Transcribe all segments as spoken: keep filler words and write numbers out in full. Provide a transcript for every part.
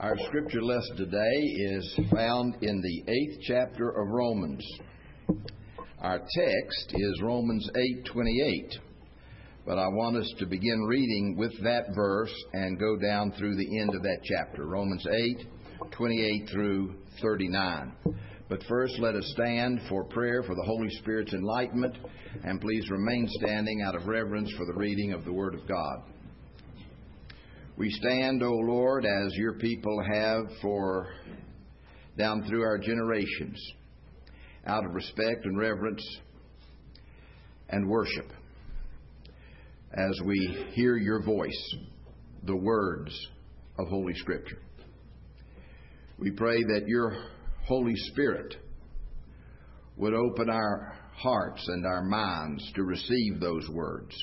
Our scripture lesson today is found in the eighth chapter of Romans. Our text is Romans eight twenty-eight. But I want us to begin reading with that verse and go down through the end of that chapter. Romans eight twenty-eight through thirty-nine. But first, let us stand for prayer for the Holy Spirit's enlightenment. And please remain standing out of reverence for the reading of the Word of God. We stand, O Lord, as your people have for down through our generations, out of respect and reverence and worship, as we hear your voice, the words of Holy Scripture. We pray that your Holy Spirit would open our hearts and our minds to receive those words.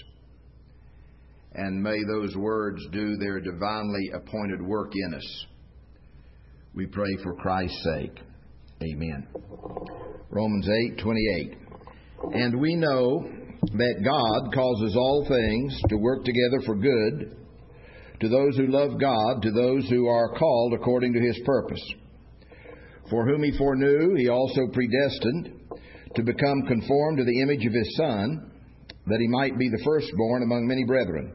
And may those words do their divinely appointed work in us. We pray for Christ's sake. Amen. Romans eight twenty-eight. And we know that God causes all things to work together for good to those who love God, to those who are called according to His purpose. For whom He foreknew, He also predestined to become conformed to the image of His Son, that He might be the firstborn among many brethren.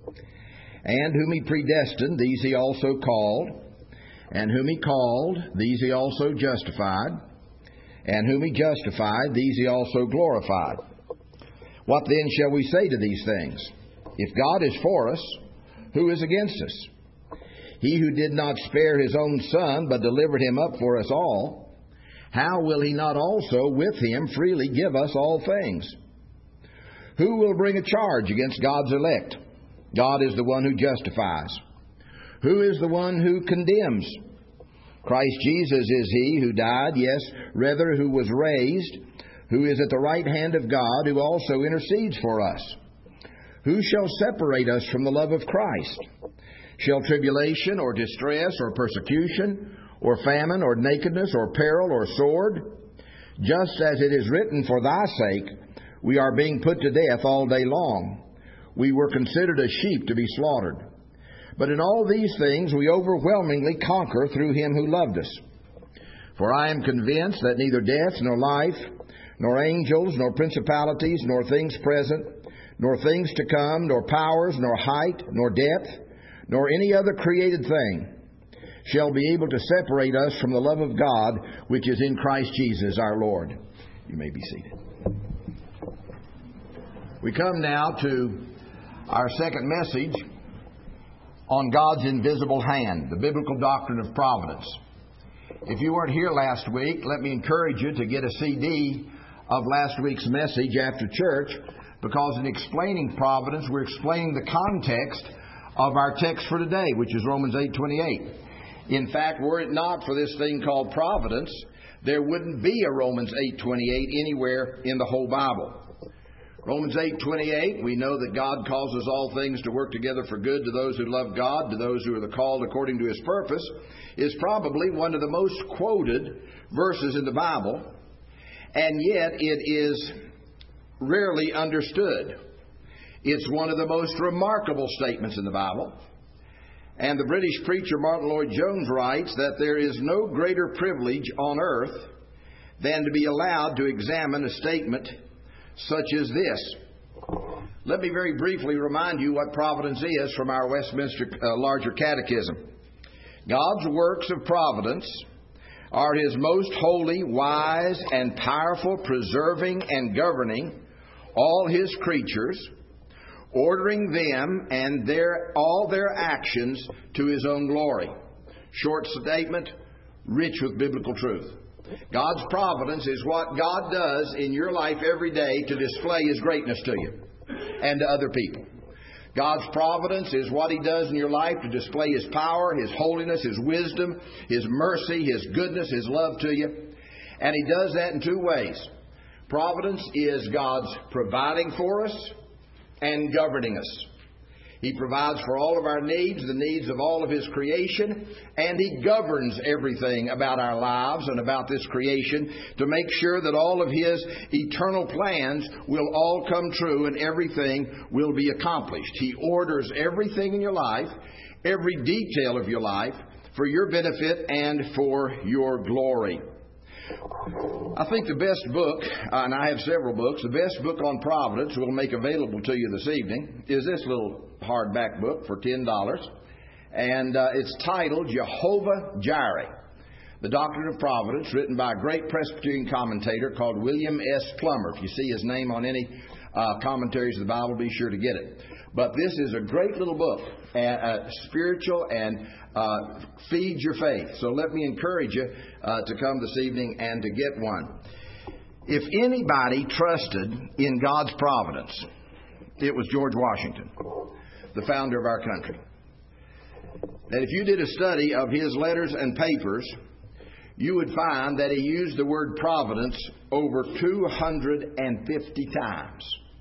And whom He predestined, these He also called. And whom He called, these He also justified. And whom He justified, these He also glorified. What then shall we say to these things? If God is for us, who is against us? He who did not spare His own Son, but delivered Him up for us all, how will He not also with Him freely give us all things? Who will bring a charge against God's elect? God is the one who justifies. Who is the one who condemns? Christ Jesus is He who died, yes, rather who was raised, who is at the right hand of God, who also intercedes for us. Who shall separate us from the love of Christ? Shall tribulation or distress or persecution or famine or nakedness or peril or sword? Just as it is written, for thy sake we are being put to death all day long. We were considered as sheep to be slaughtered. But in all these things we overwhelmingly conquer through Him who loved us. For I am convinced that neither death nor life, nor angels, nor principalities, nor things present, nor things to come, nor powers, nor height, nor depth, nor any other created thing shall be able to separate us from the love of God which is in Christ Jesus our Lord. You may be seated. We come now to our second message on God's invisible hand, the biblical doctrine of providence. If you weren't here last week, let me encourage you to get a C D of last week's message after church, because in explaining providence, we're explaining the context of our text for today, which is Romans eight twenty-eight. In fact, were it not for this thing called providence, there wouldn't be a Romans eight twenty-eight anywhere in the whole Bible. Romans eight twenty-eight, we know that God causes all things to work together for good to those who love God, to those who are the called according to His purpose, is probably one of the most quoted verses in the Bible, and yet it is rarely understood. It's one of the most remarkable statements in the Bible. And the British preacher Martin Lloyd-Jones writes that there is no greater privilege on earth than to be allowed to examine a statement such as this. Let me very briefly remind you what providence is from our Westminster uh, Larger Catechism. God's works of providence are His most holy, wise, and powerful preserving and governing all His creatures, ordering them and their all their actions to His own glory. Short statement, rich with biblical truth. God's providence is what God does in your life every day to display His greatness to you and to other people. God's providence is what He does in your life to display His power, His holiness, His wisdom, His mercy, His goodness, His love to you. And He does that in two ways. Providence is God's providing for us and governing us. He provides for all of our needs, the needs of all of His creation, and He governs everything about our lives and about this creation to make sure that all of His eternal plans will all come true and everything will be accomplished. He orders everything in your life, every detail of your life for your benefit and for your glory. I think the best book, and I have several books, the best book on providence we'll make available to you this evening is this little hardback book for ten dollars. And uh, it's titled Jehovah Jireh, the Doctrine of Providence, written by a great Presbyterian commentator called William S. Plummer. If you see his name on any uh, commentaries of the Bible, be sure to get it. But this is a great little book, uh, uh, spiritual, and uh, feeds your faith. So let me encourage you uh, to come this evening and to get one. If anybody trusted in God's providence, it was George Washington, the founder of our country. That if you did a study of his letters and papers, you would find that he used the word providence over two hundred fifty times.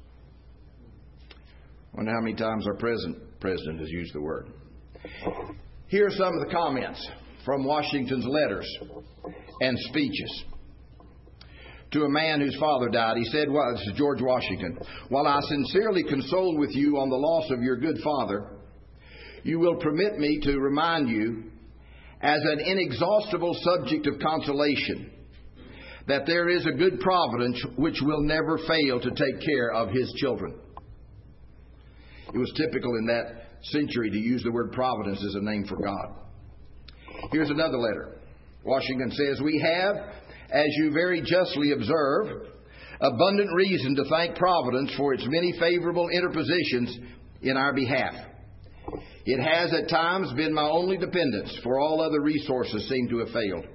I wonder how many times our present president has used the word. Here are some of the comments from Washington's letters and speeches. To a man whose father died, he said, well, this is George Washington, "While I sincerely console with you on the loss of your good father, you will permit me to remind you, as an inexhaustible subject of consolation, that there is a good providence which will never fail to take care of his children." It was typical in that century to use the word providence as a name for God. Here's another letter. Washington says, "We have, as you very justly observe, abundant reason to thank Providence for its many favorable interpositions in our behalf. It has at times been my only dependence, for all other resources seem to have failed."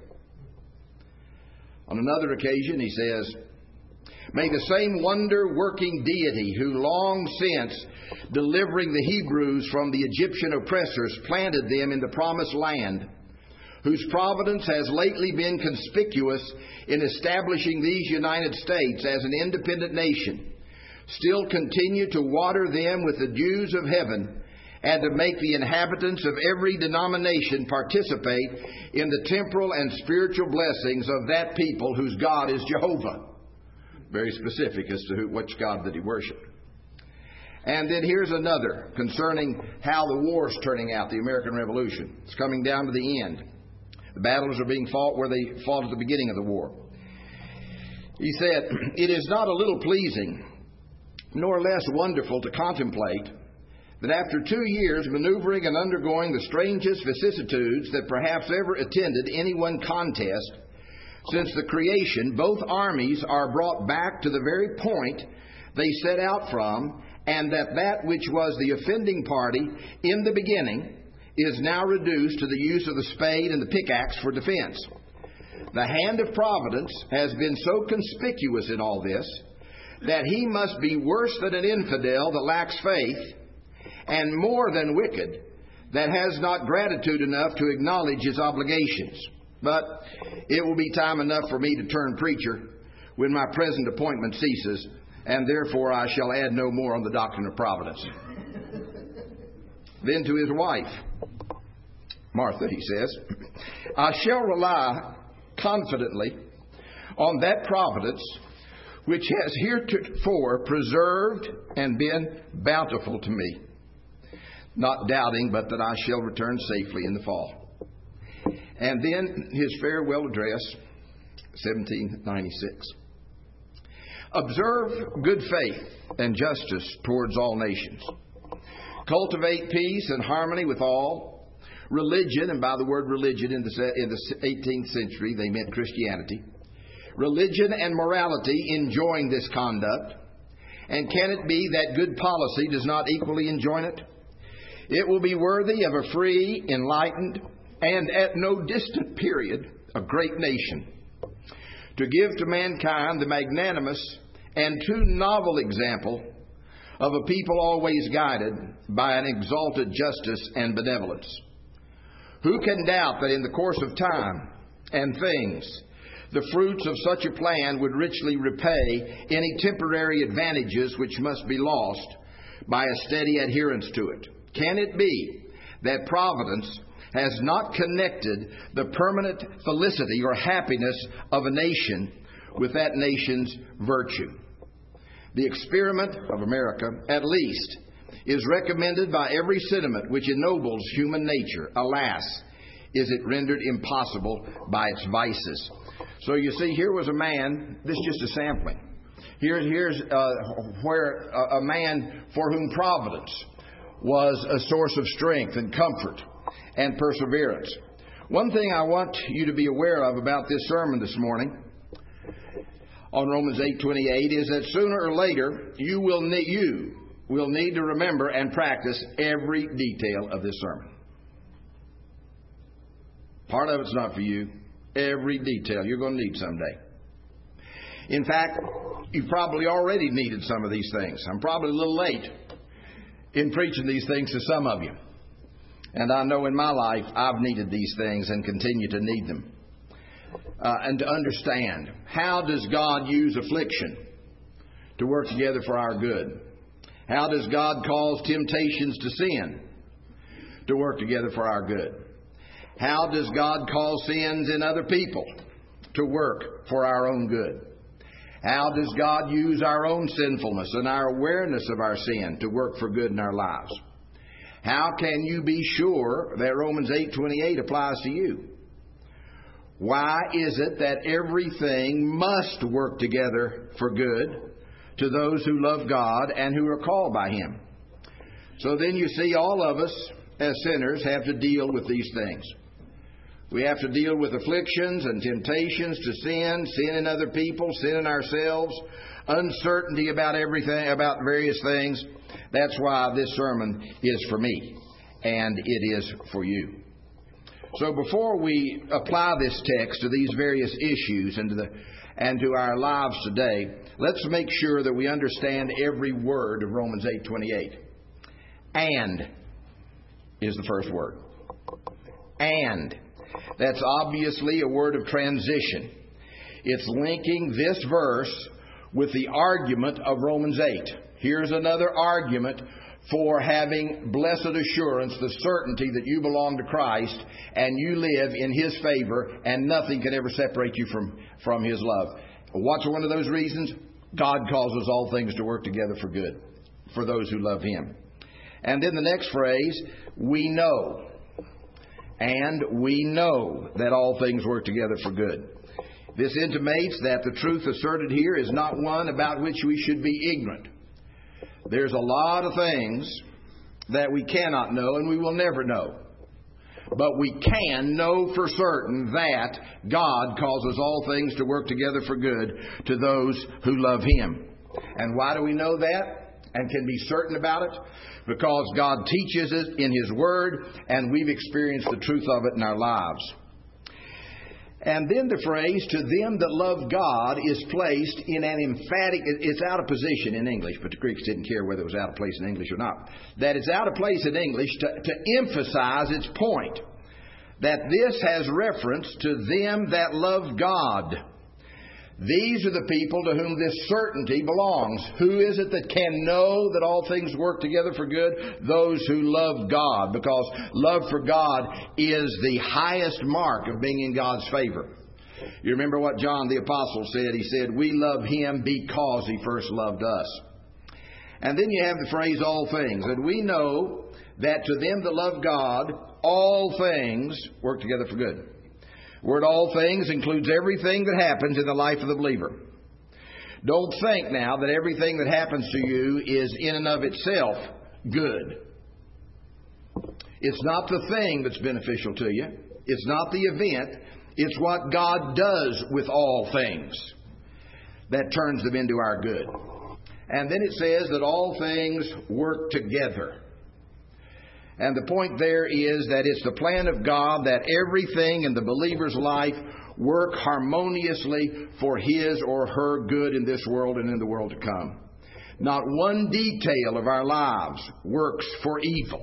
On another occasion, he says, "May the same wonder-working deity who long since, delivering the Hebrews from the Egyptian oppressors, planted them in the promised land, whose providence has lately been conspicuous in establishing these United States as an independent nation, still continue to water them with the dews of heaven, and to make the inhabitants of every denomination participate in the temporal and spiritual blessings of that people whose God is Jehovah." Very specific as to who, which God that he worshiped. And then here's another concerning how the war's turning out, the American Revolution. It's coming down to the end. The battles are being fought where they fought at the beginning of the war. He said, "It is not a little pleasing, nor less wonderful to contemplate, that after two years maneuvering and undergoing the strangest vicissitudes that perhaps ever attended any one contest, since the creation, both armies are brought back to the very point they set out from, and that that which was the offending party in the beginning is now reduced to the use of the spade and the pickaxe for defense. The hand of Providence has been so conspicuous in all this, that he must be worse than an infidel that lacks faith, and more than wicked, that has not gratitude enough to acknowledge his obligations. But it will be time enough for me to turn preacher when my present appointment ceases, and therefore I shall add no more on the doctrine of providence." Then to his wife, Martha, he says, "I shall rely confidently on that providence which has heretofore preserved and been bountiful to me, not doubting but that I shall return safely in the fall." And then his farewell address, seventeen ninety-six. "Observe good faith and justice towards all nations. Cultivate peace and harmony with all. Religion," and by the word religion in the, in the eighteenth century, they meant Christianity. "Religion and morality enjoin this conduct. And can it be that good policy does not equally enjoin it? It will be worthy of a free, enlightened, and at no distant period, a great nation, to give to mankind the magnanimous and too novel example of a people always guided by an exalted justice and benevolence. Who can doubt that in the course of time and things, the fruits of such a plan would richly repay any temporary advantages which must be lost by a steady adherence to it? Can it be that Providence has not connected the permanent felicity or happiness of a nation with that nation's virtue? The experiment of America, at least, is recommended by every sentiment which ennobles human nature. Alas, is it rendered impossible by its vices. So you see, here was a man, this is just a sampling. Here, here's uh, where a, a man for whom providence was a source of strength and comfort and perseverance. One thing I want you to be aware of about this sermon this morning on Romans eight twenty-eight is that sooner or later you will need, you will need to remember and practice every detail of this sermon. Part of it's not for you. Every detail you're going to need someday. In fact, you've probably already needed some of these things. I'm probably a little late in preaching these things to some of you. And I know in my life I've needed these things and continue to need them. Uh, and to understand, how does God use affliction to work together for our good? How does God cause temptations to sin to work together for our good? How does God cause sins in other people to work for our own good? How does God use our own sinfulness and our awareness of our sin to work for good in our lives? How can you be sure that Romans eight twenty-eight applies to you? Why is it that everything must work together for good to those who love God and who are called by Him? So then you see, all of us as sinners have to deal with these things. We have to deal with afflictions and temptations to sin, sin in other people, sin in ourselves, uncertainty about everything, about various things. That's why this sermon is for me, and it is for you. So before we apply this text to these various issues and to, the, and to our lives today, let's make sure that we understand every word of Romans eight twenty-eight. And is the first word. And. That's obviously a word of transition. It's linking this verse with the argument of Romans eight. Here's another argument for having blessed assurance, the certainty that you belong to Christ and you live in His favor and nothing can ever separate you from, from His love. What's one of those reasons? God causes all things to work together for good, for those who love Him. And then the next phrase, we know. And we know that all things work together for good. This intimates that the truth asserted here is not one about which we should be ignorant. There's a lot of things that we cannot know and we will never know. But we can know for certain that God causes all things to work together for good to those who love Him. And why do we know that and can be certain about it? Because God teaches it in His Word, and we've experienced the truth of it in our lives. And then the phrase, to them that love God, is placed in an emphatic, it's out of position in English, but the Greeks didn't care whether it was out of place in English or not. That it's out of place in English to, to emphasize its point. That this has reference to them that love God. These are the people to whom this certainty belongs. Who is it that can know that all things work together for good? Those who love God, because love for God is the highest mark of being in God's favor. You remember what John the Apostle said? He said, we love Him because He first loved us. And then you have the phrase, all things. And we know that to them that love God, all things work together for good. The word all things includes everything that happens in the life of the believer. Don't think now that everything that happens to you is in and of itself good. It's not the thing that's beneficial to you. It's not the event. It's what God does with all things that turns them into our good. And then it says that all things work together. And the point there is that it's the plan of God that everything in the believer's life work harmoniously for his or her good in this world and in the world to come. Not one detail of our lives works for evil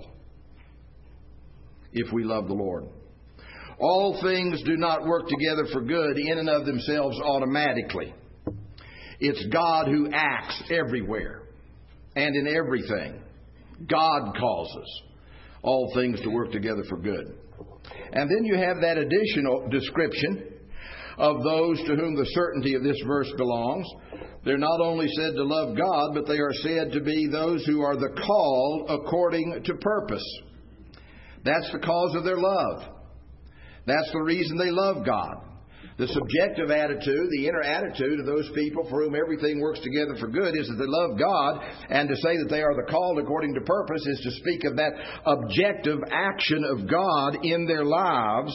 if we love the Lord. All things do not work together for good in and of themselves automatically. It's God who acts everywhere and in everything. God causes all things to work together for good. And then you have that additional description of those to whom the certainty of this verse belongs. They're not only said to love God, but they are said to be those who are the called according to purpose. That's the cause of their love. That's the reason they love God. The subjective attitude, the inner attitude of those people for whom everything works together for good is that they love God, and to say that they are the called according to purpose is to speak of that objective action of God in their lives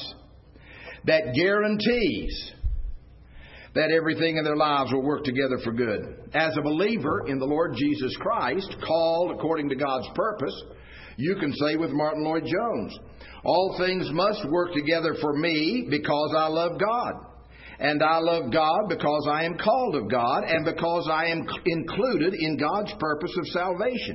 that guarantees that everything in their lives will work together for good. As a believer in the Lord Jesus Christ, called according to God's purpose, you can say with Martin Lloyd-Jones, all things must work together for me because I love God. And I love God because I am called of God and because I am included in God's purpose of salvation.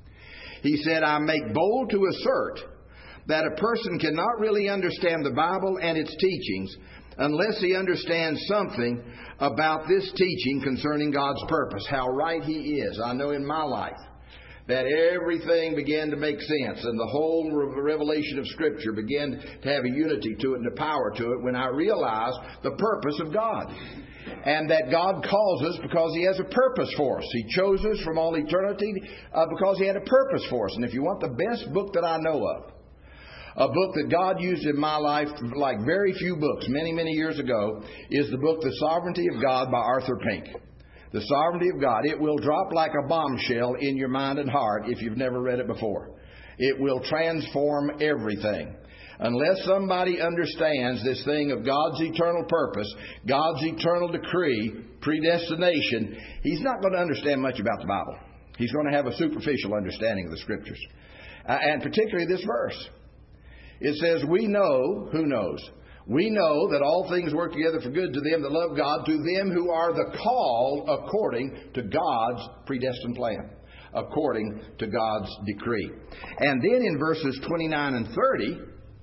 He said, I make bold to assert that a person cannot really understand the Bible and its teachings unless he understands something about this teaching concerning God's purpose. How right he is. I know in my life that everything began to make sense and the whole revelation of Scripture began to have a unity to it and a power to it when I realized the purpose of God. And that God calls us because He has a purpose for us. He chose us from all eternity uh, because He had a purpose for us. And if you want the best book that I know of, a book that God used in my life like very few books many, many years ago, is the book The Sovereignty of God by Arthur Pink. The Sovereignty of God. It will drop like a bombshell in your mind and heart if you've never read it before. It will transform everything. Unless somebody understands this thing of God's eternal purpose, God's eternal decree, predestination, he's not going to understand much about the Bible. He's going to have a superficial understanding of the Scriptures. Uh, and particularly this verse. It says, we know, who knows? We know that all things work together for good to them that love God, to them who are the called according to God's predestined plan, according to God's decree. And then in verses twenty-nine and thirty,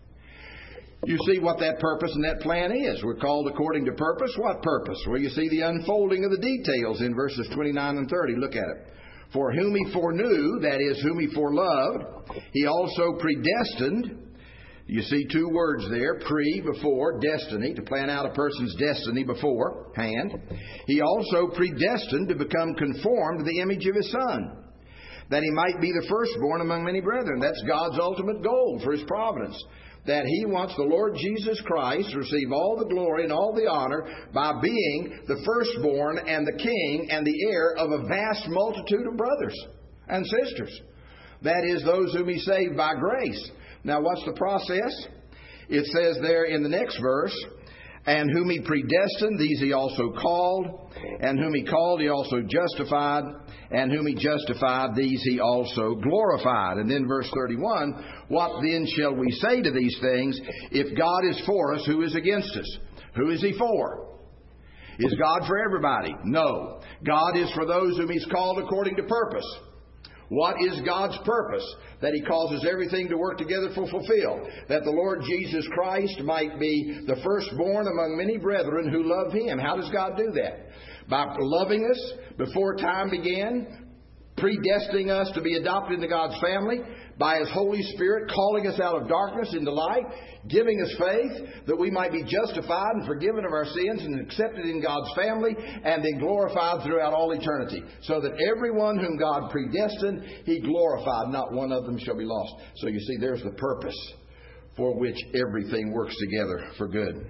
you see what that purpose and that plan is. We're called according to purpose. What purpose? Well, you see the unfolding of the details in verses twenty-nine and thirty. Look at it. For whom He foreknew, that is, whom He foreloved, He also predestined. You see two words there, pre, before, destiny, to plan out a person's destiny beforehand. He also predestined to become conformed to the image of His Son, that He might be the firstborn among many brethren. That's God's ultimate goal for His providence, that He wants the Lord Jesus Christ to receive all the glory and all the honor by being the firstborn and the king and the heir of a vast multitude of brothers and sisters. That is, those whom He saved by grace. Now, what's the process? It says there in the next verse, and whom He predestined, these He also called, and whom He called, He also justified, and whom He justified, these He also glorified. And then verse thirty-one, what then shall we say to these things? If God is for us, who is against us? Who is He for? Is God for everybody? No. God is for those whom He's called according to purpose. What is God's purpose? That He causes everything to work together for fulfill. That the Lord Jesus Christ might be the firstborn among many brethren who love Him. How does God do that? By loving us before time began, predestining us to be adopted into God's family, by His Holy Spirit calling us out of darkness into light, giving us faith that we might be justified and forgiven of our sins and accepted in God's family and then glorified throughout all eternity. So that everyone whom God predestined, He glorified. Not one of them shall be lost. So you see, there's the purpose for which everything works together for good.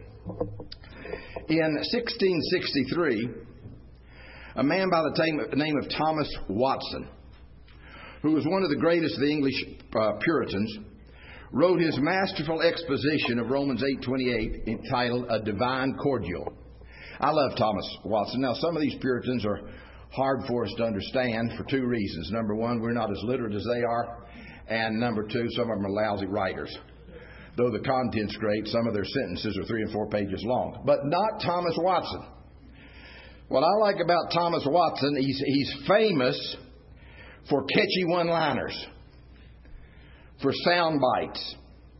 In sixteen sixty-three, a man by the name of Thomas Watson, who was one of the greatest of the English uh, Puritans, wrote his masterful exposition of Romans eight twenty-eight entitled A Divine Cordial. I love Thomas Watson. Now, some of these Puritans are hard for us to understand for two reasons. Number one, we're not as literate as they are. And number two, some of them are lousy writers. Though the content's great, some of their sentences are three and four pages long. But not Thomas Watson. What I like about Thomas Watson, he's, he's famous for catchy one-liners, for sound bites.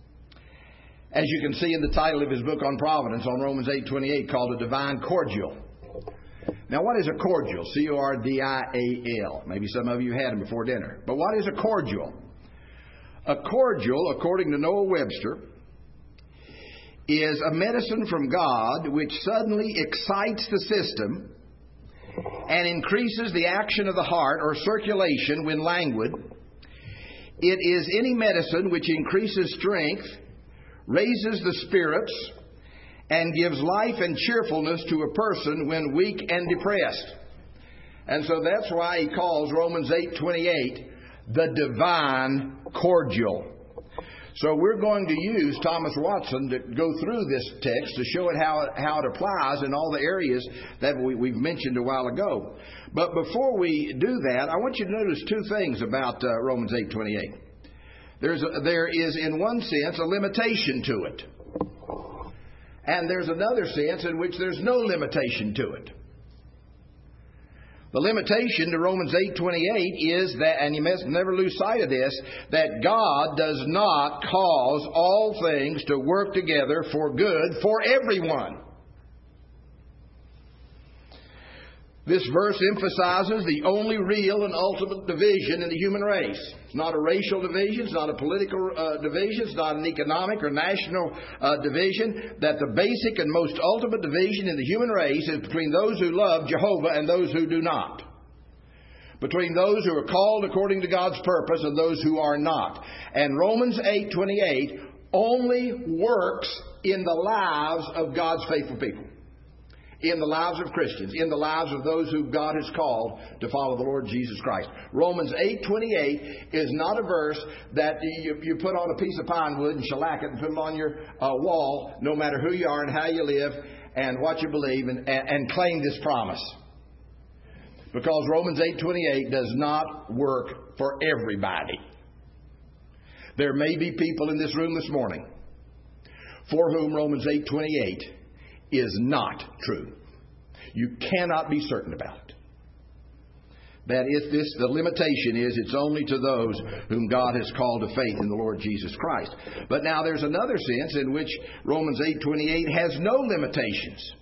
As you can see in the title of his book on Providence, on Romans eight twenty-eight, called A Divine Cordial. Now, what is a cordial? C O R D I A L. Maybe some of you had them before dinner. But what is a cordial? A cordial, according to Noah Webster, is a medicine from God which suddenly excites the system and increases the action of the heart or circulation when languid. It is any medicine which increases strength, raises the spirits, and gives life and cheerfulness to a person when weak and depressed. And so that's why he calls Romans eight twenty-eight the divine cordial. So we're going to use Thomas Watson to go through this text to show it how, how it applies in all the areas that we, we've mentioned a while ago. But before we do that, I want you to notice two things about uh, Romans eight twenty-eight. There's a, there is, in one sense, a limitation to it. And there's another sense in which there's no limitation to it. The limitation to Romans eight twenty-eight is that, and you must never lose sight of this, that God does not cause all things to work together for good for everyone. This verse emphasizes the only real and ultimate division in the human race. It's not a racial division, it's not a political uh, division, it's not an economic or national uh, division. That the basic and most ultimate division in the human race is between those who love Jehovah and those who do not. Between those who are called according to God's purpose and those who are not. And Romans eight twenty-eight only works in the lives of God's faithful people. In the lives of Christians, in the lives of those who God has called to follow the Lord Jesus Christ. Romans eight twenty-eight is not a verse that you, you put on a piece of pine wood and shellac it and put it on your uh, wall, no matter who you are and how you live and what you believe, and, and, and claim this promise. Because Romans eight twenty-eight does not work for everybody. There may be people in this room this morning for whom Romans eight twenty-eight is not true. You cannot be certain about it. That if this, the limitation is, it's only to those whom God has called to faith in the Lord Jesus Christ. But now there's another sense in which Romans eight twenty-eight has no limitations.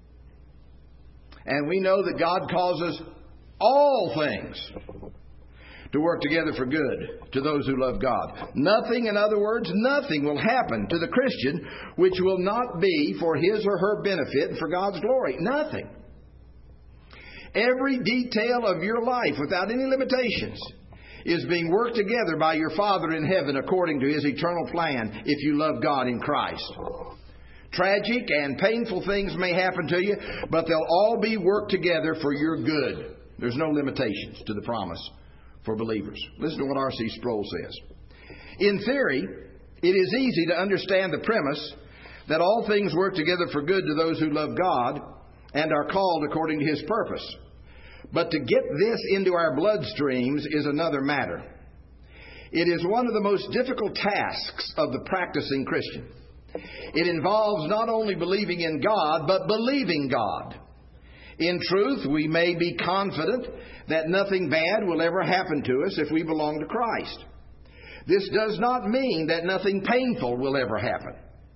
And we know that God causes all things to work together for good to those who love God. Nothing, in other words, nothing will happen to the Christian which will not be for his or her benefit and for God's glory. Nothing. Every detail of your life, without any limitations, is being worked together by your Father in heaven according to His eternal plan if you love God in Christ. Tragic and painful things may happen to you, but they'll all be worked together for your good. There's no limitations to the promise for believers. Listen to what R C Sproul says. In theory, it is easy to understand the premise that all things work together for good to those who love God and are called according to His purpose. But to get this into our bloodstreams is another matter. It is one of the most difficult tasks of the practicing Christian. It involves not only believing in God, but believing God. In truth, we may be confident that nothing bad will ever happen to us if we belong to Christ. This does not mean that nothing painful will ever happen.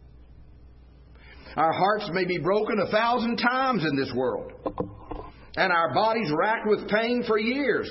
Our hearts may be broken a thousand times in this world, and our bodies racked with pain for years.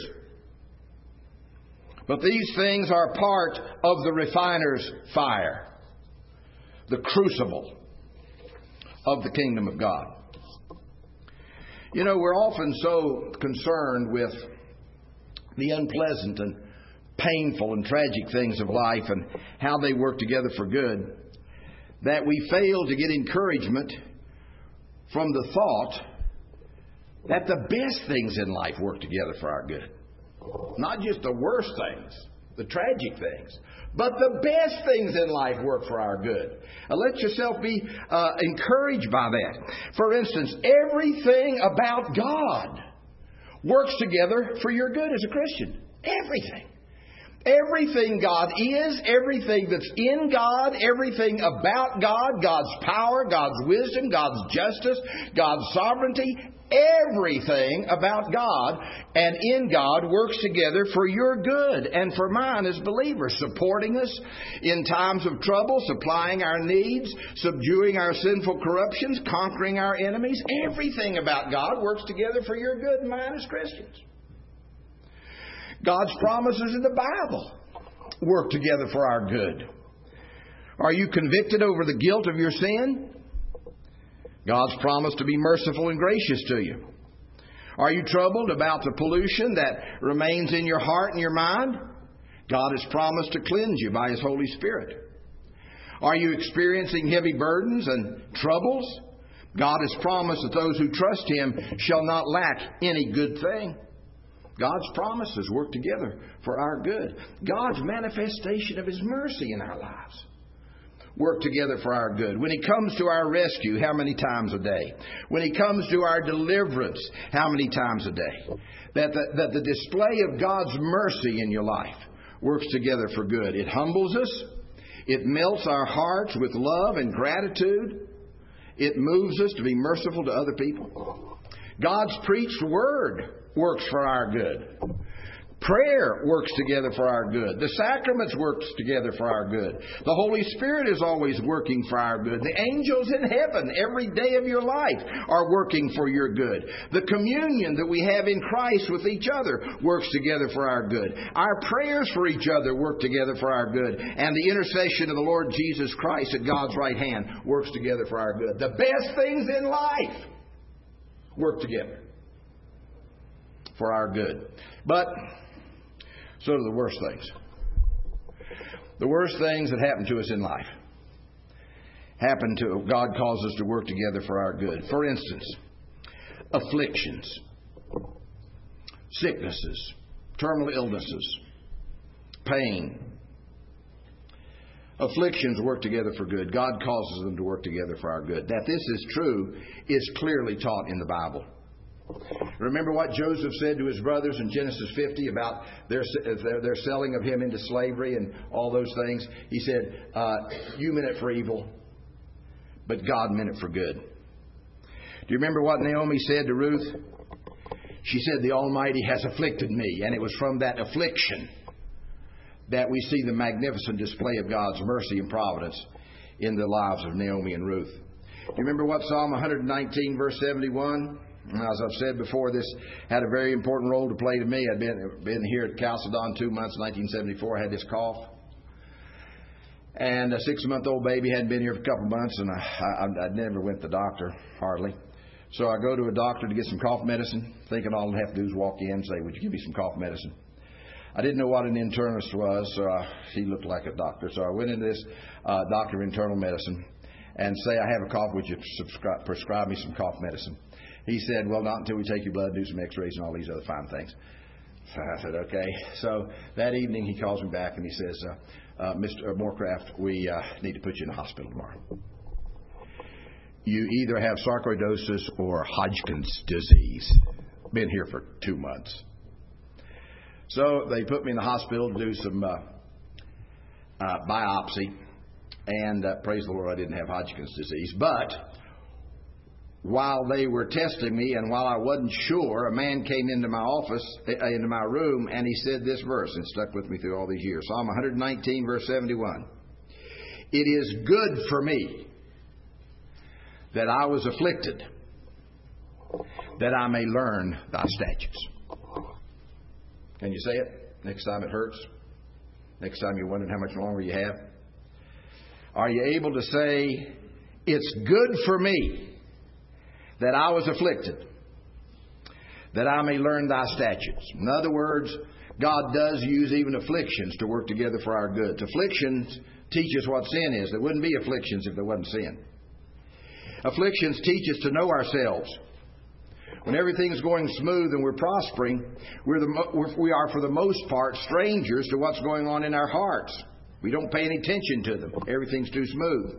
But these things are part of the refiner's fire, the crucible of the kingdom of God. You know, we're often so concerned with the unpleasant and painful and tragic things of life and how they work together for good that we fail to get encouragement from the thought that the best things in life work together for our good. Not just the worst things, the tragic things, but the best things in life work for our good. Now, let yourself be uh, encouraged by that. For instance, everything about God works together for your good as a Christian. Everything. Everything God is, everything that's in God, everything about God, God's power, God's wisdom, God's justice, God's sovereignty, everything about God and in God works together for your good and for mine as believers, supporting us in times of trouble, supplying our needs, subduing our sinful corruptions, conquering our enemies. Everything about God works together for your good and mine as Christians. God's promises in the Bible work together for our good. Are you convicted over the guilt of your sin? God's promised to be merciful and gracious to you. Are you troubled about the pollution that remains in your heart and your mind? God has promised to cleanse you by His Holy Spirit. Are you experiencing heavy burdens and troubles? God has promised that those who trust Him shall not lack any good thing. God's promises work together for our good. God's manifestation of His mercy in our lives work together for our good. When He comes to our rescue, how many times a day? When He comes to our deliverance, how many times a day? That the, that the display of God's mercy in your life works together for good. It humbles us. It melts our hearts with love and gratitude. It moves us to be merciful to other people. God's preached word works for our good. Prayer works together for our good. The sacraments works together for our good. The Holy Spirit is always working for our good. The angels in heaven every day of your life are working for your good. The communion that we have in Christ with each other works together for our good. Our prayers for each other work together for our good. And the intercession of the Lord Jesus Christ at God's right hand works together for our good. The best things in life work together for our good. But so do the worst things. The worst things that happen to us in life happen to, God calls us to work together for our good. For instance, afflictions, sicknesses, terminal illnesses, pain. Afflictions work together for good. God causes them to work together for our good. That this is true is clearly taught in the Bible. Remember what Joseph said to his brothers in Genesis fifty about their, their selling of him into slavery and all those things? He said, uh, you meant it for evil, but God meant it for good. Do you remember what Naomi said to Ruth? She said, the Almighty has afflicted me. And it was from that affliction that we see the magnificent display of God's mercy and providence in the lives of Naomi and Ruth. Do you remember what Psalm one nineteen verse seventy-one? As I've said before, this had a very important role to play to me. I'd been, been here at Chalcedon two months, nineteen seventy-four. I had this cough. And a six-month-old baby hadn't been here for a couple of months, and I, I, I never went to the doctor, hardly. So I go to a doctor to get some cough medicine, thinking all I'd have to do is walk in and say, would you give me some cough medicine? I didn't know what an internist was, so I, he looked like a doctor. So I went into this uh, doctor of internal medicine and say, I have a cough, would you subscribe, prescribe me some cough medicine? He said, well, not until we take your blood, do some x-rays and all these other fine things. So I said, okay. So that evening he calls me back and he says, uh, uh, Mister Moorcraft, we uh, need to put you in the hospital tomorrow. You either have sarcoidosis or Hodgkin's disease. Been here for two months. So they put me in the hospital to do some uh, uh, biopsy. And uh, praise the Lord, I didn't have Hodgkin's disease. But while they were testing me and while I wasn't sure, a man came into my office, uh, into my room, and he said this verse, and stuck with me through all these years. Psalm one nineteen, verse seventy-one. It is good for me that I was afflicted, that I may learn thy statutes. Can you say it? Next time it hurts? Next time you're wondering how much longer you have? Are you able to say, it's good for me that I was afflicted, that I may learn thy statutes? In other words, God does use even afflictions to work together for our good. Afflictions teach us what sin is. There wouldn't be afflictions if there wasn't sin. Afflictions teach us to know ourselves. When everything's going smooth and we're prospering, we're the, we are for the most part strangers to what's going on in our hearts. We don't pay any attention to them. Everything's too smooth.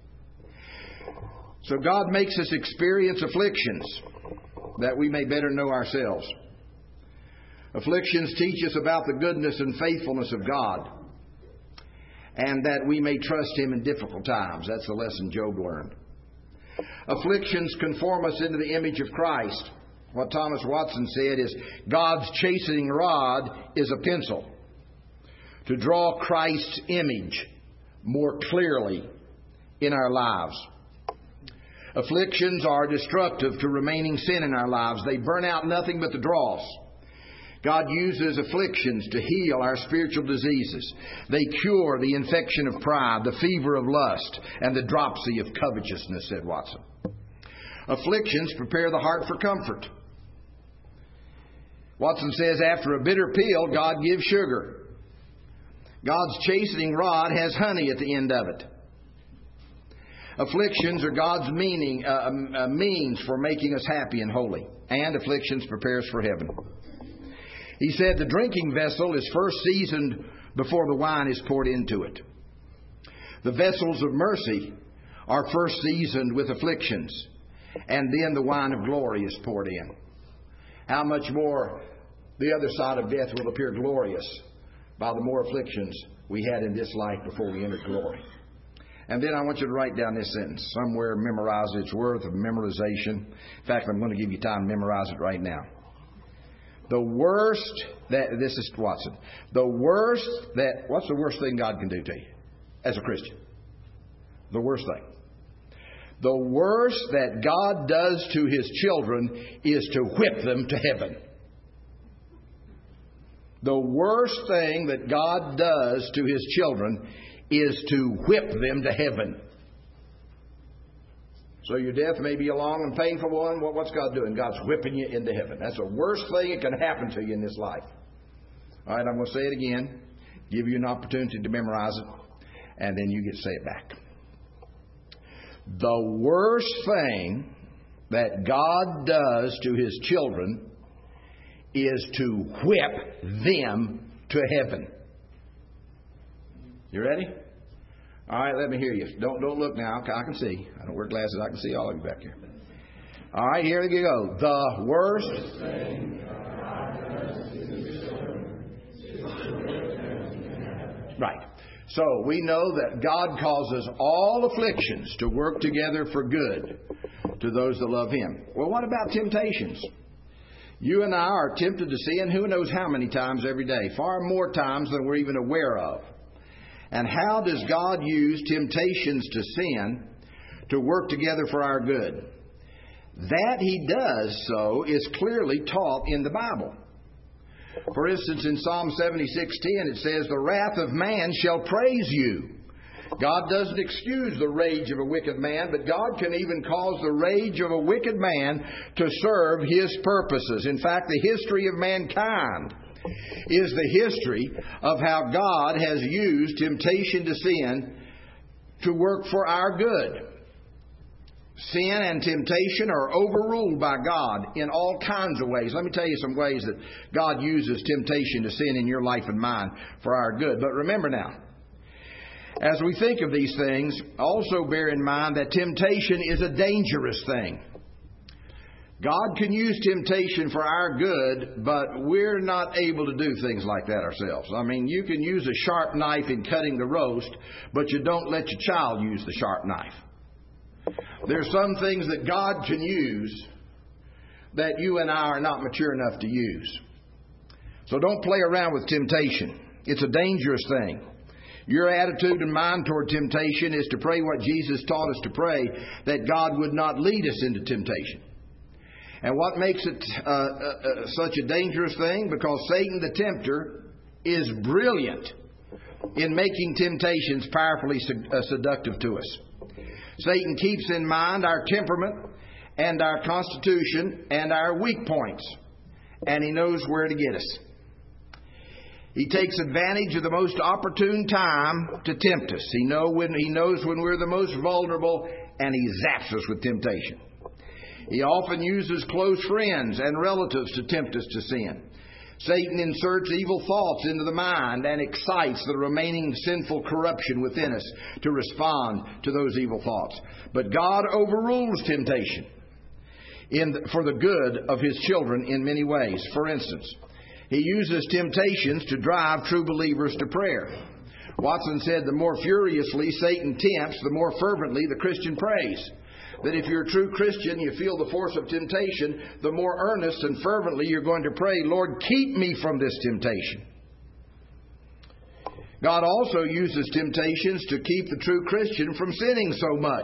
So God makes us experience afflictions that we may better know ourselves. Afflictions teach us about the goodness and faithfulness of God, and that we may trust Him in difficult times. That's the lesson Job learned. Afflictions conform us into the image of Christ. What Thomas Watson said is, God's chastening rod is a pencil to draw Christ's image more clearly in our lives. Afflictions are destructive to remaining sin in our lives. They burn out nothing but the dross. God uses afflictions to heal our spiritual diseases. They cure the infection of pride, the fever of lust, and the dropsy of covetousness, said Watson. Afflictions prepare the heart for comfort. Watson says, after a bitter pill, God gives sugar. God's chastening rod has honey at the end of it. Afflictions are God's meaning, uh, uh, means for making us happy and holy. And afflictions prepare us for heaven. He said the drinking vessel is first seasoned before the wine is poured into it. The vessels of mercy are first seasoned with afflictions, and then the wine of glory is poured in. How much more the other side of death will appear glorious by the more afflictions we had in this life before we entered glory. And then I want you to write down this sentence. Somewhere memorize it. It's worth of memorization. In fact, I'm going to give you time to memorize it right now. The worst that, this is Watson, the worst that, what's the worst thing God can do to you as a Christian? The worst thing. The worst that God does to His children is to whip them to heaven. The worst thing that God does to His children is to whip them to heaven. So your death may be a long and painful one. Well, what's God doing? God's whipping you into heaven. That's the worst thing that can happen to you in this life. All right, I'm going to say it again. Give you an opportunity to memorize it. And then you get to say it back. The worst thing that God does to His children is to whip them to heaven. You ready? All right, let me hear you. Don't don't look now. I can see. I don't wear glasses. I can see all of you back here. All right, here you go. The worst thing God does to His children is to whip them to heaven. Right. So we know that God causes all afflictions to work together for good to those that love Him. Well, what about temptations? You and I are tempted to sin who knows how many times every day, far more times than we're even aware of. And how does God use temptations to sin to work together for our good? That He does so is clearly taught in the Bible. For instance, in Psalm seventy-six ten, it says, "The wrath of man shall praise you." God doesn't excuse the rage of a wicked man, but God can even cause the rage of a wicked man to serve His purposes. In fact, the history of mankind is the history of how God has used temptation to sin to work for our good. Sin and temptation are overruled by God in all kinds of ways. Let me tell you some ways that God uses temptation to sin in your life and mine for our good. But remember now, as we think of these things, also bear in mind that temptation is a dangerous thing. God can use temptation for our good, but we're not able to do things like that ourselves. I mean, you can use a sharp knife in cutting the roast, but you don't let your child use the sharp knife. There's some things that God can use that you and I are not mature enough to use. So don't play around with temptation. It's a dangerous thing. Your attitude and mine toward temptation is to pray what Jesus taught us to pray, that God would not lead us into temptation. And what makes it uh, uh, such a dangerous thing? Because Satan the tempter is brilliant in making temptations powerfully sed- uh, seductive to us. Satan keeps in mind our temperament and our constitution and our weak points. And he knows where to get us. He takes advantage of the most opportune time to tempt us. He, know when, he knows when we're the most vulnerable, and he zaps us with temptation. He often uses close friends and relatives to tempt us to sin. Satan inserts evil thoughts into the mind and excites the remaining sinful corruption within us to respond to those evil thoughts. But God overrules temptation in the, for the good of His children in many ways. For instance, He uses temptations to drive true believers to prayer. Watson said the more furiously Satan tempts, the more fervently the Christian prays. That if you're a true Christian, you feel the force of temptation, the more earnest and fervently you're going to pray, "Lord, keep me from this temptation." God also uses temptations to keep the true Christian from sinning so much.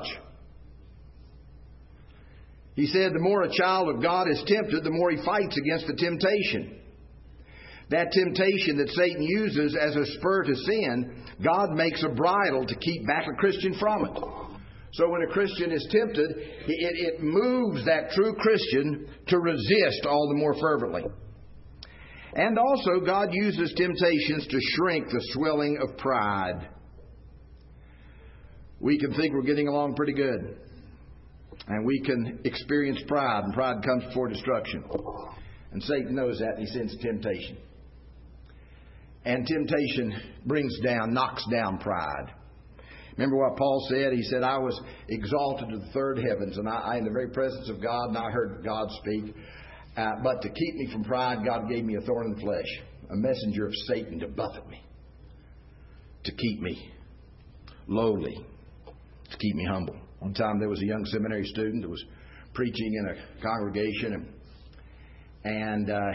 He said the more a child of God is tempted, the more he fights against the temptation. That temptation that Satan uses as a spur to sin, God makes a bridle to keep back a Christian from it. So when a Christian is tempted, it, it moves that true Christian to resist all the more fervently. And also, God uses temptations to shrink the swelling of pride. We can think we're getting along pretty good. And we can experience pride, and pride comes before destruction. And Satan knows that, and he sends temptation. And temptation brings down, knocks down pride. Remember what Paul said? He said, I was exalted to the third heavens, and I, I in the very presence of God, and I heard God speak. Uh, but to keep me from pride, God gave me a thorn in the flesh, a messenger of Satan to buffet me, to keep me lowly, to keep me humble. One time there was a young seminary student that was preaching in a congregation, and, and uh,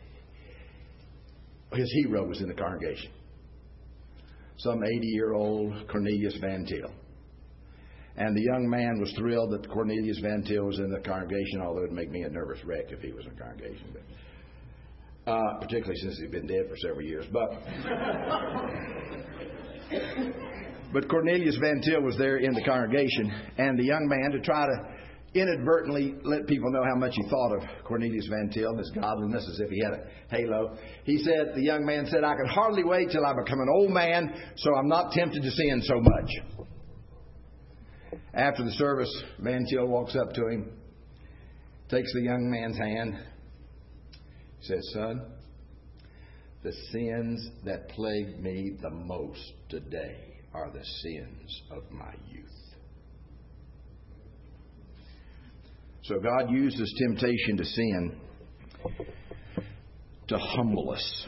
his hero was in the congregation. Some eighty-year-old Cornelius Van Til. And the young man was thrilled that Cornelius Van Til was in the congregation, although it would make me a nervous wreck if he was in the congregation. But, uh, particularly since he'd been dead for several years. But, but Cornelius Van Til was there in the congregation, and the young man, to try to inadvertently let people know how much he thought of Cornelius Van Til and his godliness, as if he had a halo. He said, the young man said, I can hardly wait till I become an old man so I'm not tempted to sin so much. After the service, Van Til walks up to him, takes the young man's hand, says, son, the sins that plague me the most today are the sins of my youth. So God uses temptation to sin to humble us.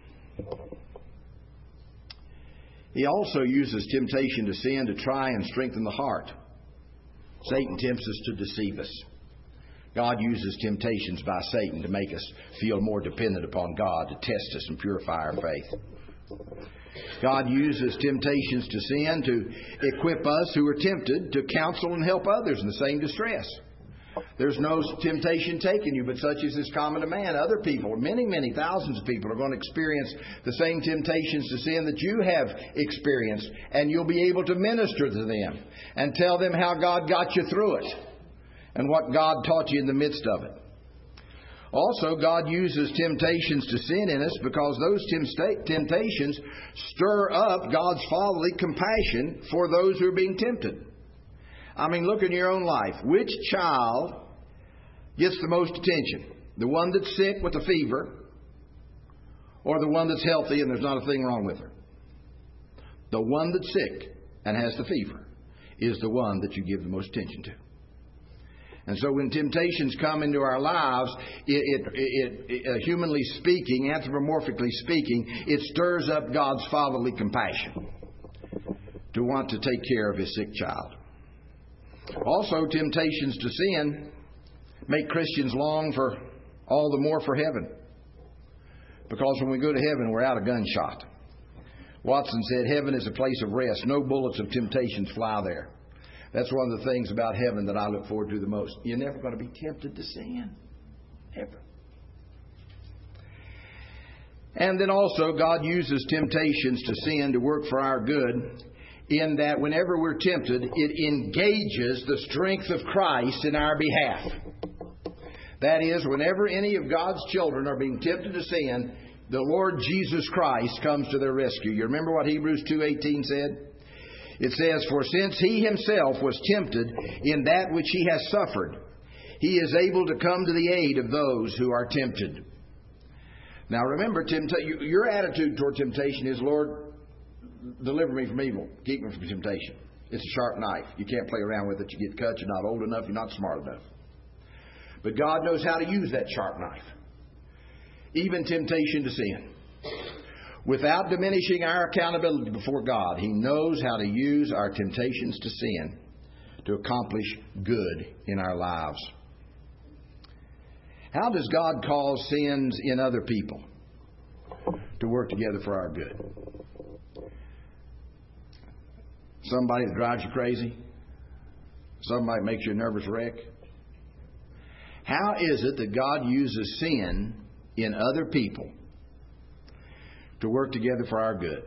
He also uses temptation to sin to try and strengthen the heart. Satan tempts us to deceive us. God uses temptations by Satan to make us feel more dependent upon God, to test us and purify our faith. God uses temptations to sin to equip us who are tempted to counsel and help others in the same distress. There's no temptation taken you, but such as is common to man. Other people, many, many thousands of people are going to experience the same temptations to sin that you have experienced. And you'll be able to minister to them and tell them how God got you through it and what God taught you in the midst of it. Also, God uses temptations to sin in us because those temptations stir up God's fatherly compassion for those who are being tempted. I mean, look in your own life. Which child gets the most attention? The one that's sick with a fever, or the one that's healthy and there's not a thing wrong with her? The one that's sick and has the fever is the one that you give the most attention to. And so when temptations come into our lives, it, it, it, it, uh, humanly speaking, anthropomorphically speaking, it stirs up God's fatherly compassion to want to take care of His sick child. Also, temptations to sin make Christians long for all the more for heaven. Because when we go to heaven, we're out of gunshot. Watson said, heaven is a place of rest. No bullets of temptations fly there. That's one of the things about heaven that I look forward to the most. You're never going to be tempted to sin. Ever. And then also, God uses temptations to sin to work for our good, in that whenever we're tempted, it engages the strength of Christ in our behalf. That is, whenever any of God's children are being tempted to sin, the Lord Jesus Christ comes to their rescue. You remember what Hebrews two eighteen said? It says, for since He Himself was tempted in that which He has suffered, He is able to come to the aid of those who are tempted. Now remember, tempta- your attitude toward temptation is, Lord, deliver me from evil. Keep me from temptation. It's a sharp knife. You can't play around with it. You get cut. You're not old enough. You're not smart enough. But God knows how to use that sharp knife. Even temptation to sin. Without diminishing our accountability before God, He knows how to use our temptations to sin to accomplish good in our lives. How does God cause sins in other people to work together for our good? Somebody that drives you crazy? Somebody that makes you a nervous wreck? How is it that God uses sin in other people to work together for our good.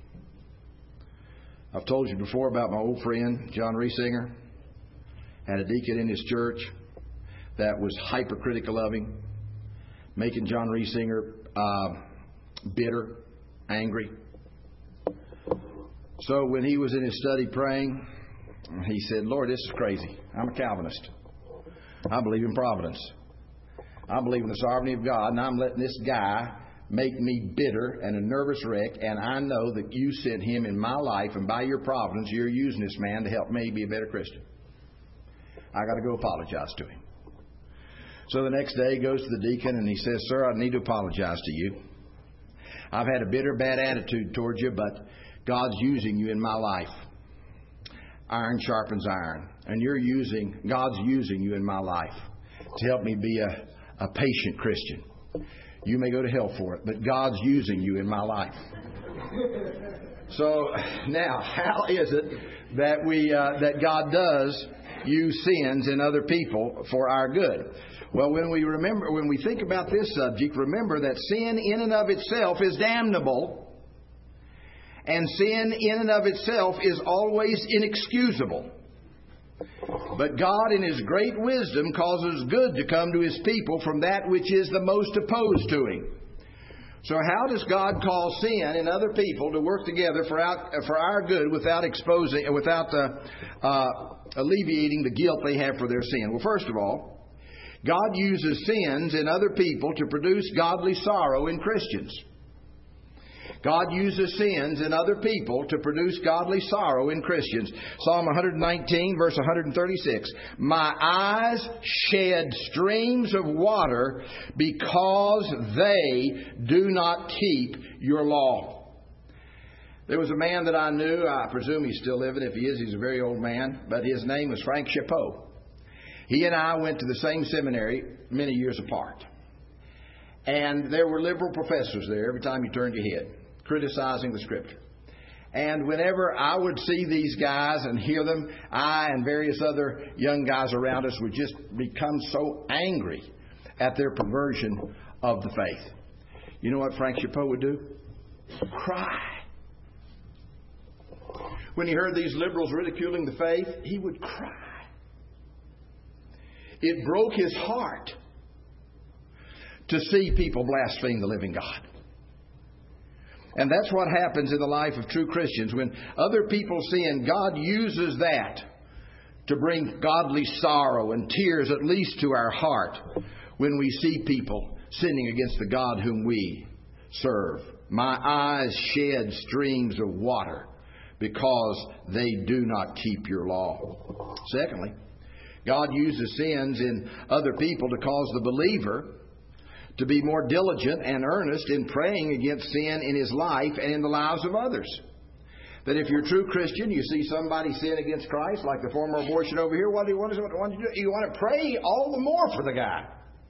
I've told you before about my old friend, John Riesinger. Had a deacon in his church that was hypercritical of him, making John Riesinger uh, bitter, angry. So when he was in his study praying, he said, Lord, this is crazy. I'm a Calvinist. I believe in providence. I believe in the sovereignty of God, and I'm letting this guy make me bitter and a nervous wreck, and I know that you sent him in my life, and by your providence, you're using this man to help me be a better Christian. I got to go apologize to him. So the next day he goes to the deacon and he says, Sir, I need to apologize to you. I've had a bitter, bad attitude towards you, but God's using you in my life. Iron sharpens iron. And you're using, God's using you in my life to help me be a, a patient Christian. You may go to hell for it, but God's using you in my life. So now, how is it that we uh, that God does use sins in other people for our good? Well, when we remember, when we think about this subject, remember that sin in and of itself is damnable, and sin in and of itself is always inexcusable. But God, in His great wisdom, causes good to come to His people from that which is the most opposed to Him. So how does God cause sin in other people to work together for, out, for our good without exposing, without uh, uh, alleviating the guilt they have for their sin? Well, first of all, God uses sins in other people to produce godly sorrow in Christians. God uses sins in other people to produce godly sorrow in Christians. Psalm one nineteen, verse one thirty-six. My eyes shed streams of water because they do not keep your law. There was a man that I knew. I presume he's still living. If he is, he's a very old man. But his name was Frank Chapot. He and I went to the same seminary many years apart. And there were liberal professors there every time you turned your head, criticizing the Scripture. And whenever I would see these guys and hear them, I and various other young guys around us would just become so angry at their perversion of the faith. You know what Frank Chapot would do? Cry. When he heard these liberals ridiculing the faith, he would cry. It broke his heart to see people blaspheme the living God. And that's what happens in the life of true Christians. When other people sin, God uses that to bring godly sorrow and tears at least to our heart when we see people sinning against the God whom we serve. My eyes shed streams of water because they do not keep your law. Secondly, God uses sins in other people to cause the believer to be more diligent and earnest in praying against sin in his life and in the lives of others. That if you're a true Christian, you see somebody sin against Christ, like the former abortion over here, what do you want to, what do you want to do? You want to pray all the more for the guy,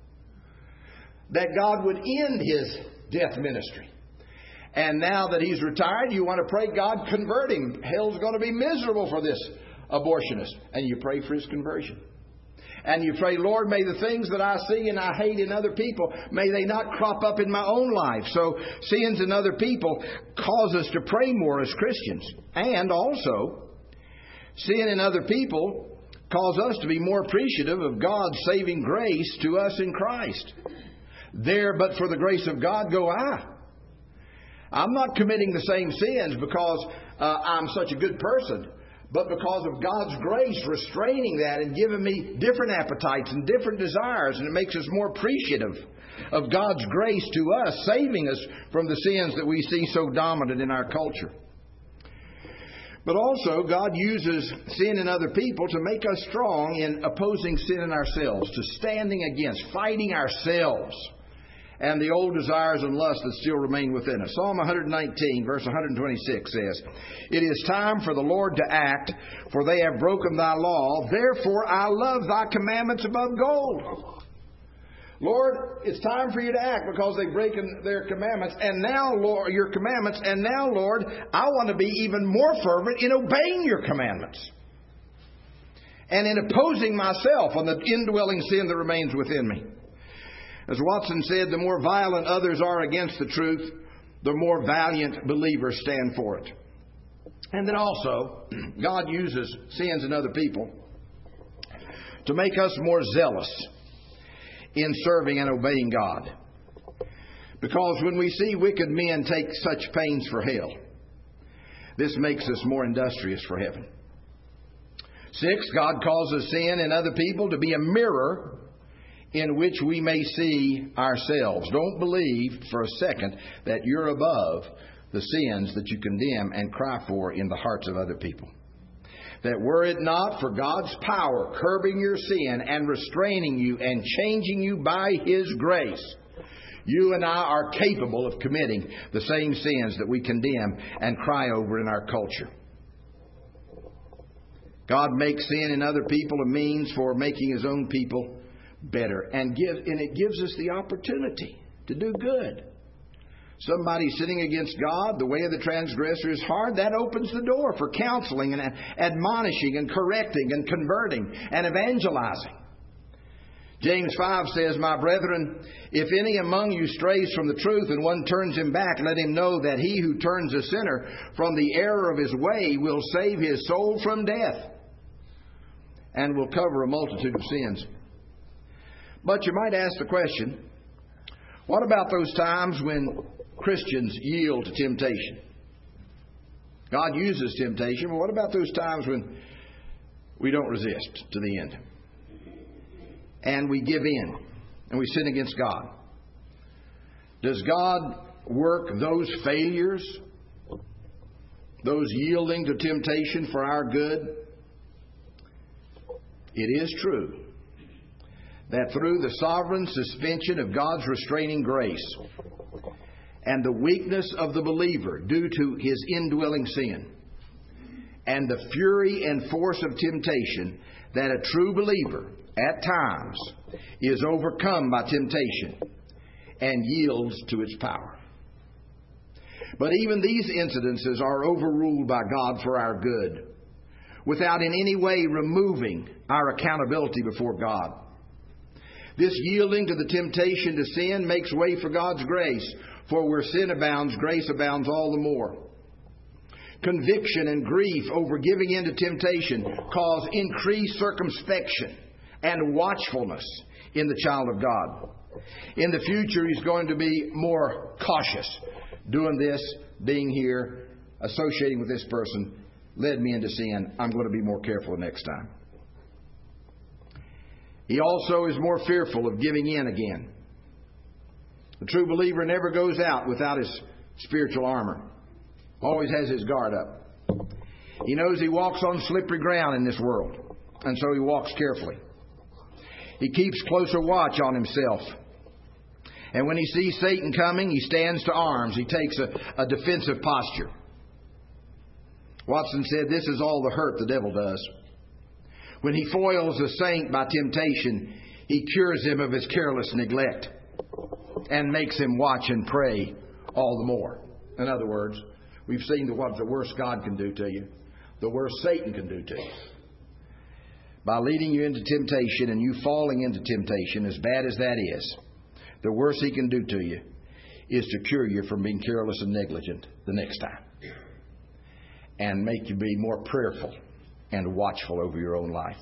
that God would end his death ministry. And now that he's retired, you want to pray God convert him. Hell's going to be miserable for this abortionist. And you pray for his conversion. And you pray, Lord, may the things that I see and I hate in other people, may they not crop up in my own life. So sins in other people cause us to pray more as Christians. And also, sin in other people cause us to be more appreciative of God's saving grace to us in Christ. There, but for the grace of God, go I. I'm not committing the same sins because uh, I'm such a good person, but because of God's grace restraining that and giving me different appetites and different desires. And it makes us more appreciative of God's grace to us, saving us from the sins that we see so dominant in our culture. But also, God uses sin in other people to make us strong in opposing sin in ourselves, to standing against, fighting ourselves, and the old desires and lusts that still remain within us. Psalm one nineteen, verse one twenty-six says, It is time for the Lord to act, for they have broken thy law. Therefore I love thy commandments above gold. Lord, it's time for you to act because they've broken their commandments. And now, Lord, your commandments. And now, Lord, I want to be even more fervent in obeying your commandments and in opposing myself on the indwelling sin that remains within me. As Watson said, the more violent others are against the truth, the more valiant believers stand for it. And then also, God uses sins in other people to make us more zealous in serving and obeying God. Because when we see wicked men take such pains for hell, this makes us more industrious for heaven. Six, God causes sin in other people to be a mirror in which we may see ourselves. Don't believe for a second that you're above the sins that you condemn and cry for in the hearts of other people. That were it not for God's power curbing your sin and restraining you and changing you by His grace, you and I are capable of committing the same sins that we condemn and cry over in our culture. God makes sin in other people a means for making His own people better. And, give, and it gives us the opportunity to do good. Somebody sinning against God, the way of the transgressor is hard. That opens the door for counseling and admonishing and correcting and converting and evangelizing. James five says, "My brethren, if any among you strays from the truth and one turns him back, let him know that he who turns a sinner from the error of his way will save his soul from death and will cover a multitude of sins." But you might ask the question, what about those times when Christians yield to temptation? God uses temptation, but what about those times when we don't resist to the end? And we give in and we sin against God. Does God work those failures, those yielding to temptation for our good? It is true that through the sovereign suspension of God's restraining grace and the weakness of the believer due to his indwelling sin and the fury and force of temptation, that a true believer at times is overcome by temptation and yields to its power. But even these incidences are overruled by God for our good, without in any way removing our accountability before God. This yielding to the temptation to sin makes way for God's grace, for where sin abounds, grace abounds all the more. Conviction and grief over giving in to temptation cause increased circumspection and watchfulness in the child of God. In the future, he's going to be more cautious. Doing this, being here, associating with this person led me into sin. I'm going to be more careful next time. He also is more fearful of giving in again. The true believer never goes out without his spiritual armor. Always has his guard up. He knows he walks on slippery ground in this world, and so he walks carefully. He keeps closer watch on himself. And when he sees Satan coming, he stands to arms. He takes a, a defensive posture. Watson said, "This is all the hurt the devil does. When he foils a saint by temptation, he cures him of his careless neglect and makes him watch and pray all the more." In other words, we've seen the, what the worst God can do to you, the worst Satan can do to you. By leading you into temptation and you falling into temptation, as bad as that is, the worst he can do to you is to cure you from being careless and negligent the next time and make you be more prayerful and watchful over your own life.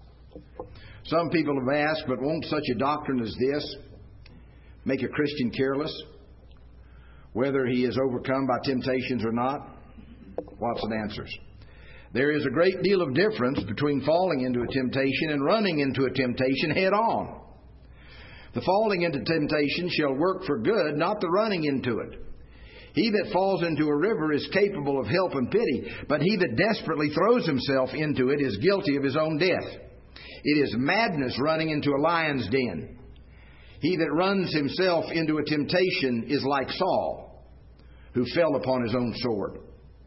Some people have asked, but won't such a doctrine as this make a Christian careless, whether he is overcome by temptations or not? Watson answers, there is a great deal of difference between falling into a temptation and running into a temptation head on. The falling into temptation shall work for good, not the running into it. He that falls into a river is capable of help and pity, but he that desperately throws himself into it is guilty of his own death. It is madness running into a lion's den. He that runs himself into a temptation is like Saul, who fell upon his own sword.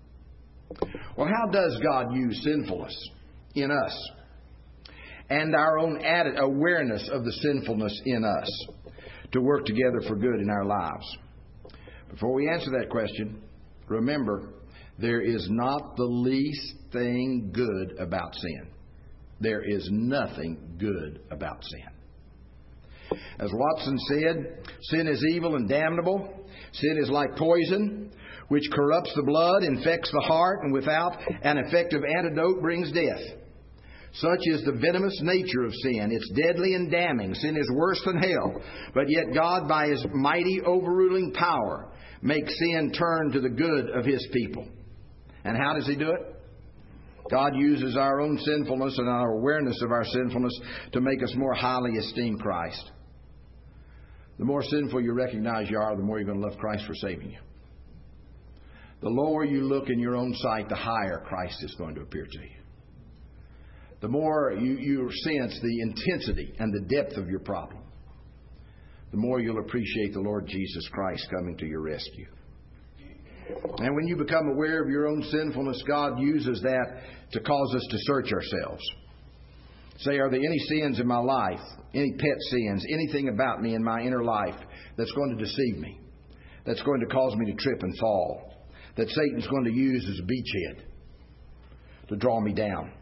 Well, how does God use sinfulness in us and our own added awareness of the sinfulness in us to work together for good in our lives? Before we answer that question, remember, there is not the least thing good about sin. There is nothing good about sin. As Watson said, sin is evil and damnable. Sin is like poison, which corrupts the blood, infects the heart, and without an effective antidote brings death. Such is the venomous nature of sin. It's deadly and damning. Sin is worse than hell. But yet God, by His mighty overruling power, makes sin turn to the good of His people. And how does He do it? God uses our own sinfulness and our awareness of our sinfulness to make us more highly esteem Christ. The more sinful you recognize you are, the more you're going to love Christ for saving you. The lower you look in your own sight, the higher Christ is going to appear to you. The more you, you sense the intensity and the depth of your problem, the more you'll appreciate the Lord Jesus Christ coming to your rescue. And when you become aware of your own sinfulness, God uses that to cause us to search ourselves. Say, are there any sins in my life, any pet sins, anything about me in my inner life that's going to deceive me, that's going to cause me to trip and fall, that Satan's going to use as a beachhead to draw me down?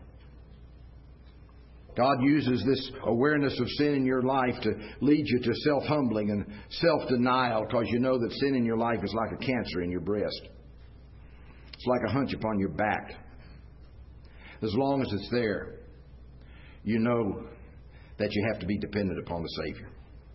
God uses this awareness of sin in your life to lead you to self-humbling and self-denial, because you know that sin in your life is like a cancer in your breast. It's like a hunch upon your back. As long as it's there, you know that you have to be dependent upon the Savior.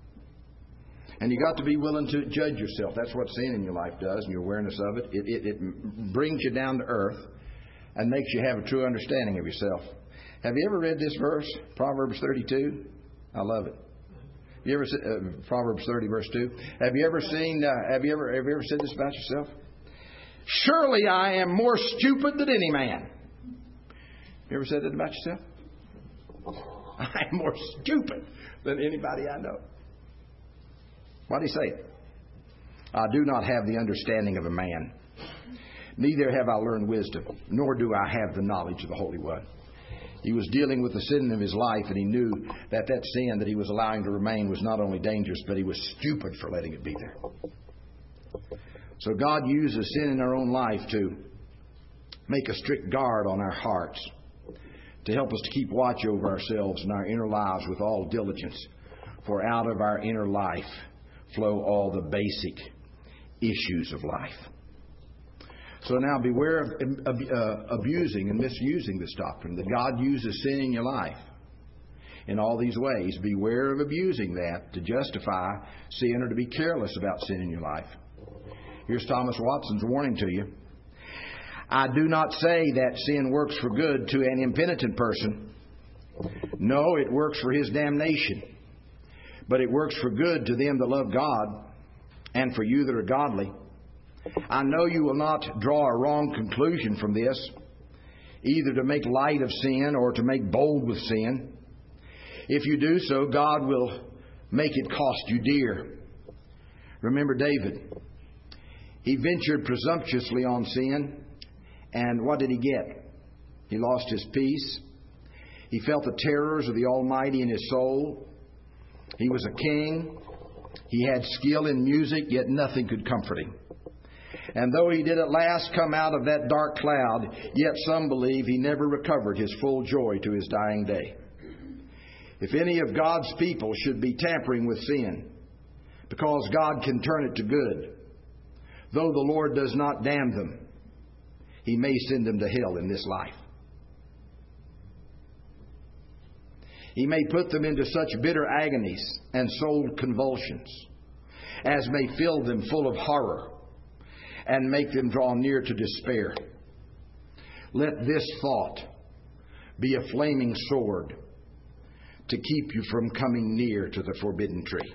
And you got to be willing to judge yourself. That's what sin in your life does, and your awareness of it. It, it, it brings you down to earth and makes you have a true understanding of yourself. Have you ever read this verse, Proverbs thirty-two? I love it. You ever uh, Proverbs thirty, verse two? Have you ever seen? Uh, have you ever have you ever said this about yourself? Surely I am more stupid than any man. You ever said that about yourself? I am more stupid than anybody I know. Why do you say it? I do not have the understanding of a man. Neither have I learned wisdom, nor do I have the knowledge of the Holy One. He was dealing with the sin of his life, and he knew that that sin that he was allowing to remain was not only dangerous, but he was stupid for letting it be there. So God uses sin in our own life to make a strict guard on our hearts, to help us to keep watch over ourselves and our inner lives with all diligence. For out of our inner life flow all the basic issues of life. So now beware of uh, abusing and misusing this doctrine, that God uses sin in your life in all these ways. Beware of abusing that to justify sin or to be careless about sin in your life. Here's Thomas Watson's warning to you. I do not say that sin works for good to an impenitent person. No, it works for his damnation. But it works for good to them that love God and for you that are godly. I know you will not draw a wrong conclusion from this, either to make light of sin or to make bold with sin. If you do so, God will make it cost you dear. Remember David. He ventured presumptuously on sin, and what did he get? He lost his peace. He felt the terrors of the Almighty in his soul. He was a king. He had skill in music, yet nothing could comfort him. And though he did at last come out of that dark cloud, yet some believe he never recovered his full joy to his dying day. If any of God's people should be tampering with sin, because God can turn it to good, though the Lord does not damn them, He may send them to hell in this life. He may put them into such bitter agonies and soul convulsions as may fill them full of horror and make them draw near to despair. Let this thought be a flaming sword to keep you from coming near to the forbidden tree.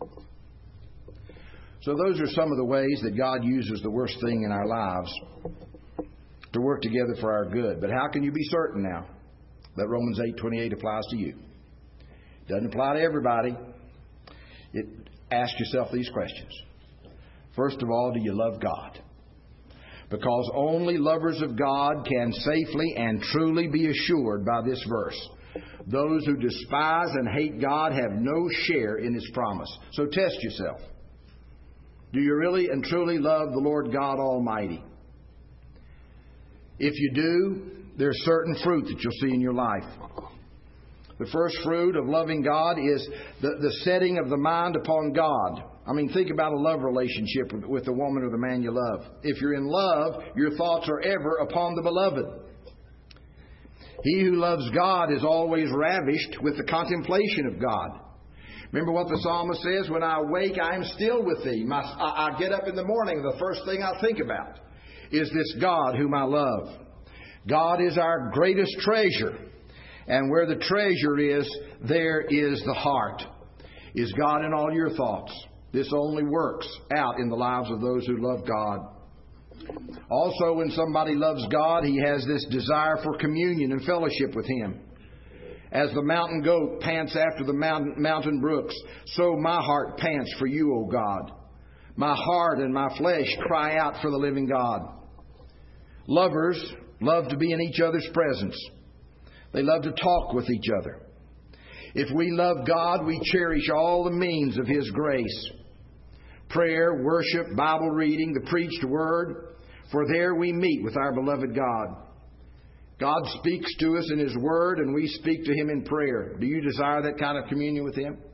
So those are some of the ways that God uses the worst thing in our lives to work together for our good. But how can you be certain now that Romans eight twenty-eight applies to you? It doesn't apply to everybody. It, ask yourself these questions. First of all, do you love God? Because only lovers of God can safely and truly be assured by this verse. Those who despise and hate God have no share in His promise. So test yourself. Do you really and truly love the Lord God Almighty? If you do, there's certain fruit that you'll see in your life. The first fruit of loving God is the, the setting of the mind upon God. I mean, think about a love relationship with, with the woman or the man you love. If you're in love, your thoughts are ever upon the beloved. He who loves God is always ravished with the contemplation of God. Remember what the psalmist says, when I awake, I am still with Thee. My, I, I get up in the morning, the first thing I think about is this God whom I love. God is our greatest treasure. And where the treasure is, there is the heart. Is God in all your thoughts? This only works out in the lives of those who love God. Also, when somebody loves God, he has this desire for communion and fellowship with Him. As the mountain goat pants after the mountain, mountain brooks, so my heart pants for You, O God. My heart and my flesh cry out for the living God. Lovers love to be in each other's presence. They love to talk with each other. If we love God, we cherish all the means of His grace. Prayer, worship, Bible reading, the preached word, for there we meet with our beloved God. God speaks to us in His Word, and we speak to Him in prayer. Do you desire that kind of communion with Him?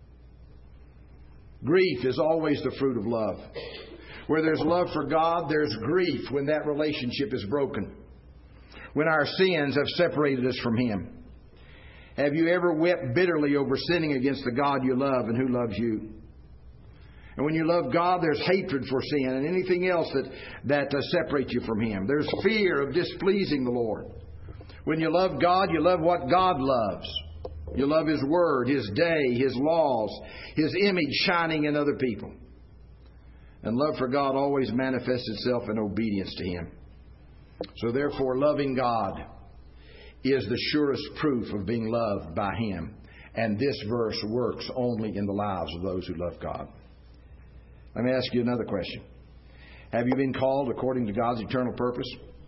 Grief is always the fruit of love. Where there's love for God, there's grief when that relationship is broken. When our sins have separated us from Him. Have you ever wept bitterly over sinning against the God you love and who loves you? And when you love God, there's hatred for sin and anything else that, that uh, separates you from Him. There's fear of displeasing the Lord. When you love God, you love what God loves. You love His Word, His day, His laws, His image shining in other people. And love for God always manifests itself in obedience to Him. So therefore, loving God is the surest proof of being loved by Him. And this verse works only in the lives of those who love God. Let me ask you another question. Have you been called according to God's eternal purpose?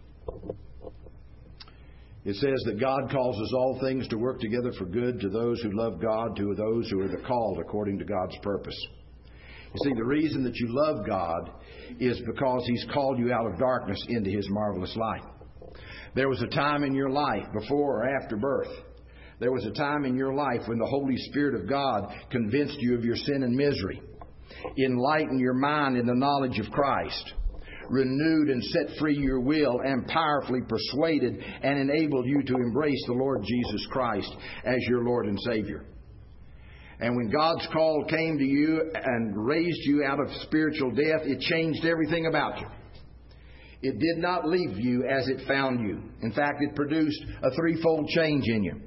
It says that God causes all things to work together for good to those who love God, to those who are the called according to God's purpose. You see, the reason that you love God is because He's called you out of darkness into His marvelous light. There was a time in your life, before or after birth, there was a time in your life when the Holy Spirit of God convinced you of your sin and misery, enlightened your mind in the knowledge of Christ, renewed and set free your will, and powerfully persuaded and enabled you to embrace the Lord Jesus Christ as your Lord and Savior. And when God's call came to you and raised you out of spiritual death, it changed everything about you. It did not leave you as it found you. In fact, it produced a threefold change in you.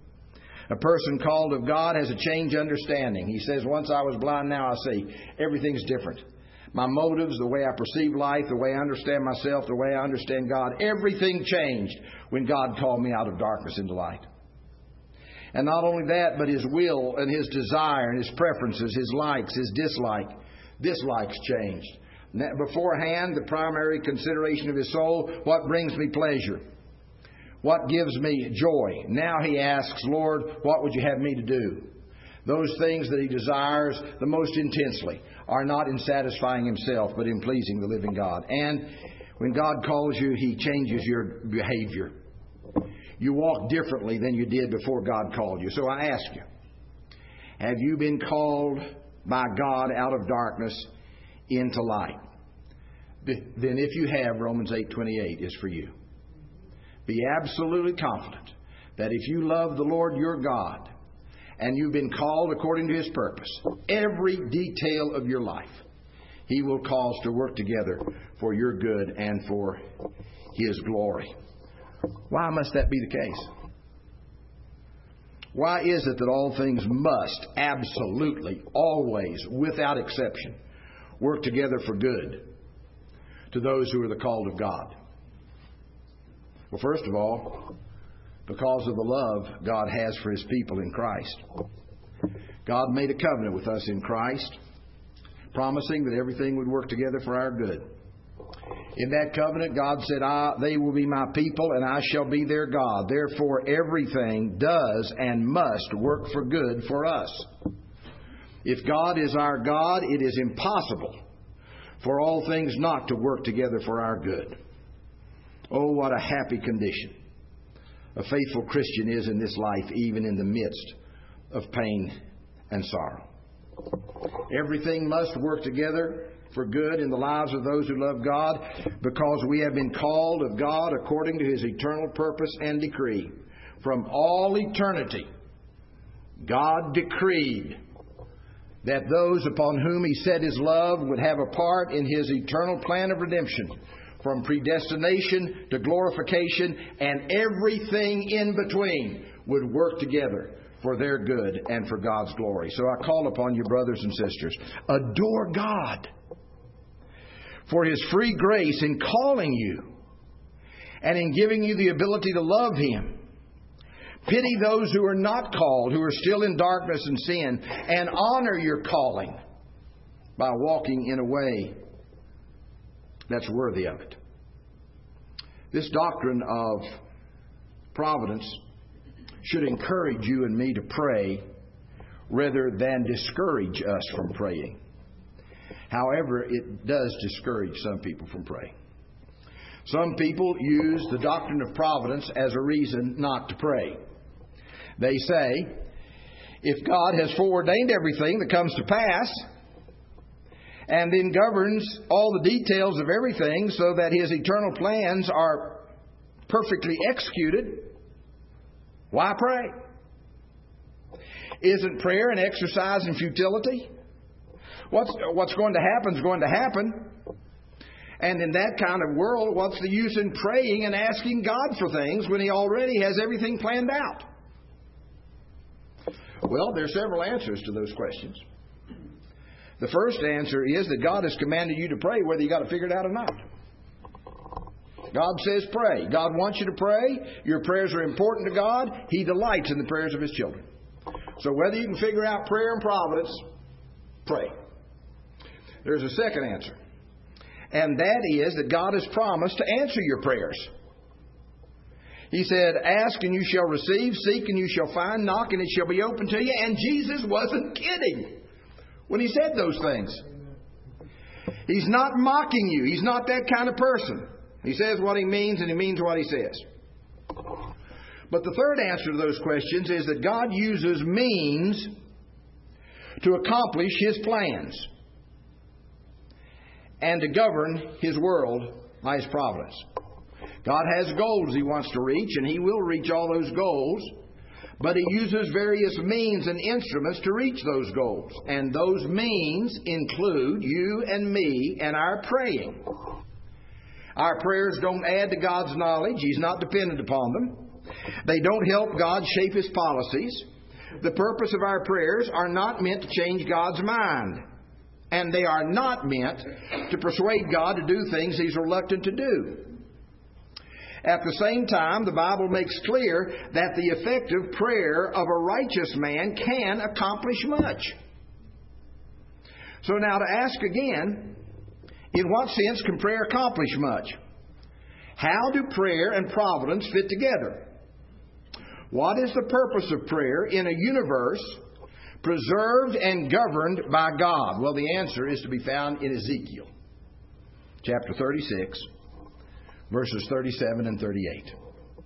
A person called of God has a changed understanding. He says, once I was blind, now I see. Everything's different. My motives, the way I perceive life, the way I understand myself, the way I understand God, everything changed when God called me out of darkness into light. And not only that, but His will and His desire and His preferences, His likes, His dislike, dislikes changed. Beforehand, the primary consideration of his soul, what brings me pleasure? What gives me joy? Now he asks, Lord, what would You have me to do? Those things that he desires the most intensely are not in satisfying himself, but in pleasing the living God. And when God calls you, He changes your behavior. You walk differently than you did before God called you. So I ask you, have you been called by God out of darkness into light? Then if you have, Romans eight twenty-eight is for you. Be absolutely confident that if you love the Lord your God and you've been called according to His purpose, every detail of your life He will cause to work together for your good and for His glory. Why must that be the case? Why is it that all things must absolutely, always, without exception, work together for good to those who are the called of God? Well, first of all, because of the love God has for His people in Christ. God made a covenant with us in Christ, promising that everything would work together for our good. In that covenant, God said, I, they will be my people and I shall be their God. Therefore, everything does and must work for good for us. If God is our God, it is impossible for all things not to work together for our good. Oh, what a happy condition. a faithful Christian is in this life, even in the midst of pain and sorrow. Everything must work together for good in the lives of those who love God, because we have been called of God according to His eternal purpose and decree. From all eternity, God decreed that those upon whom He set His love would have a part in His eternal plan of redemption, from predestination to glorification, and everything in between would work together for their good and for God's glory. So I call upon you, brothers and sisters, adore God for His free grace in calling you and in giving you the ability to love Him. Pity those who are not called, who are still in darkness and sin, and honor your calling by walking in a way that's worthy of it. This doctrine of providence should encourage you and me to pray rather than discourage us from praying. However, it does discourage some people from praying. Some people use the doctrine of providence as a reason not to pray. They say, if God has foreordained everything that comes to pass, and then governs all the details of everything so that His eternal plans are perfectly executed, why pray? Isn't prayer an exercise in futility? What's, what's going to happen is going to happen. And in that kind of world, what's the use in praying and asking God for things when He already has everything planned out? Well, there are several answers to those questions. The first answer is that God has commanded you to pray whether you got to figure it out or not. God says pray. God wants you to pray. Your prayers are important to God. He delights in the prayers of His children. So whether you can figure out prayer and providence, pray. There's a second answer. And that is that God has promised to answer your prayers. He said, ask and you shall receive, seek and you shall find, knock and it shall be opened to you. And Jesus wasn't kidding when He said those things. He's not mocking you. He's not that kind of person. He says what He means and He means what He says. But the third answer to those questions is that God uses means to accomplish His plans and to govern His world by His providence. God has goals He wants to reach, and He will reach all those goals. But He uses various means and instruments to reach those goals. And those means include you and me and our praying. Our prayers don't add to God's knowledge. He's not dependent upon them. They don't help God shape His policies. The purpose of our prayers are not meant to change God's mind. And they are not meant to persuade God to do things He's reluctant to do. At the same time, the Bible makes clear that the effective prayer of a righteous man can accomplish much. So now to ask again, in what sense can prayer accomplish much? How do prayer and providence fit together? What is the purpose of prayer in a universe preserved and governed by God? Well, the answer is to be found in Ezekiel, chapter thirty-six, verses thirty-seven and thirty-eight.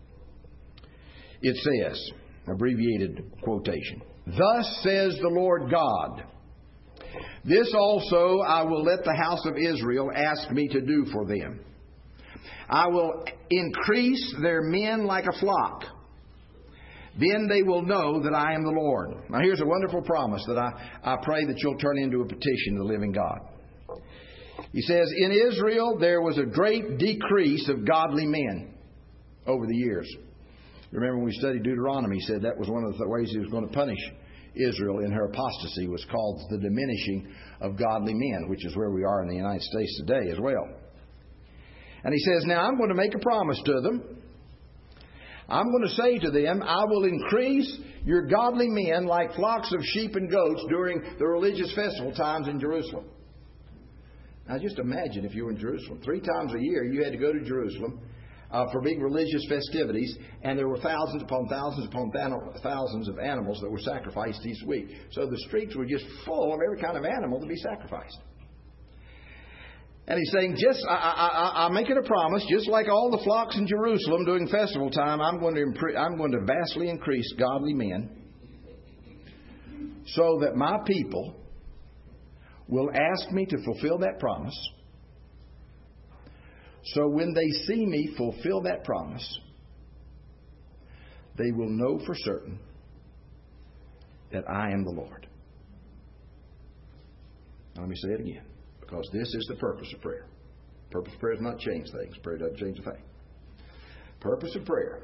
It says, abbreviated quotation, "Thus says the Lord God, this also I will let the house of Israel ask me to do for them. I will increase their men like a flock. Then they will know that I am the Lord." Now here's a wonderful promise that I, I pray that you'll turn into a petition to the living God. He says, in Israel there was a great decrease of godly men over the years. Remember when we studied Deuteronomy, he said that was one of the ways He was going to punish Israel in her apostasy, was called the diminishing of godly men, which is where we are in the United States today as well. And he says, now I'm going to make a promise to them. I'm going to say to them, I will increase your godly men like flocks of sheep and goats during the religious festival times in Jerusalem. Now just imagine if you were in Jerusalem. Three times a year you had to go to Jerusalem uh, for big religious festivities, and there were thousands upon thousands upon thousands of animals that were sacrificed each week. So the streets were just full of every kind of animal to be sacrificed. And he's saying, just I, I, I, I'm making a promise, just like all the flocks in Jerusalem during festival time, I'm going to impre- I'm going to vastly increase godly men, so that my people will ask me to fulfill that promise. So when they see me fulfill that promise, they will know for certain that I am the Lord. Now let me say it again, because this is the purpose of prayer. The purpose of prayer is not change things. Prayer doesn't change a thing. The purpose of prayer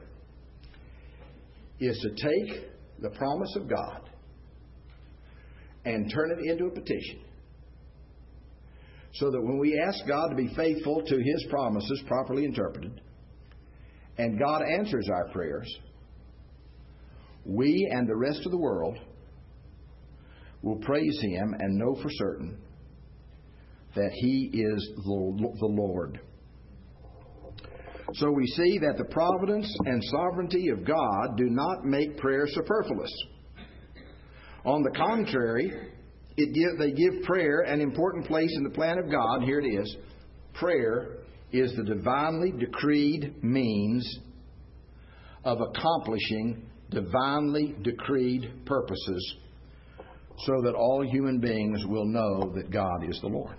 is to take the promise of God and turn it into a petition, so that when we ask God to be faithful to His promises, properly interpreted, and God answers our prayers, we and the rest of the world will praise Him and know for certain that He is the Lord. So we see that the providence and sovereignty of God do not make prayer superfluous. On the contrary, it give, they give prayer an important place in the plan of God. Here it is. Prayer is the divinely decreed means of accomplishing divinely decreed purposes, so that all human beings will know that God is the Lord.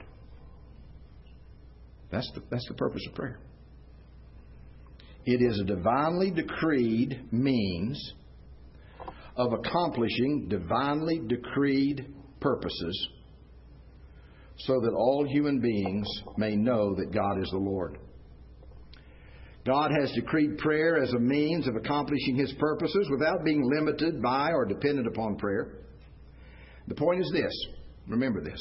That's the, that's the purpose of prayer. It is a divinely decreed means of accomplishing divinely decreed purposes, so that all human beings may know that God is the Lord. God has decreed prayer as a means of accomplishing His purposes without being limited by or dependent upon prayer. The point is this. Remember this.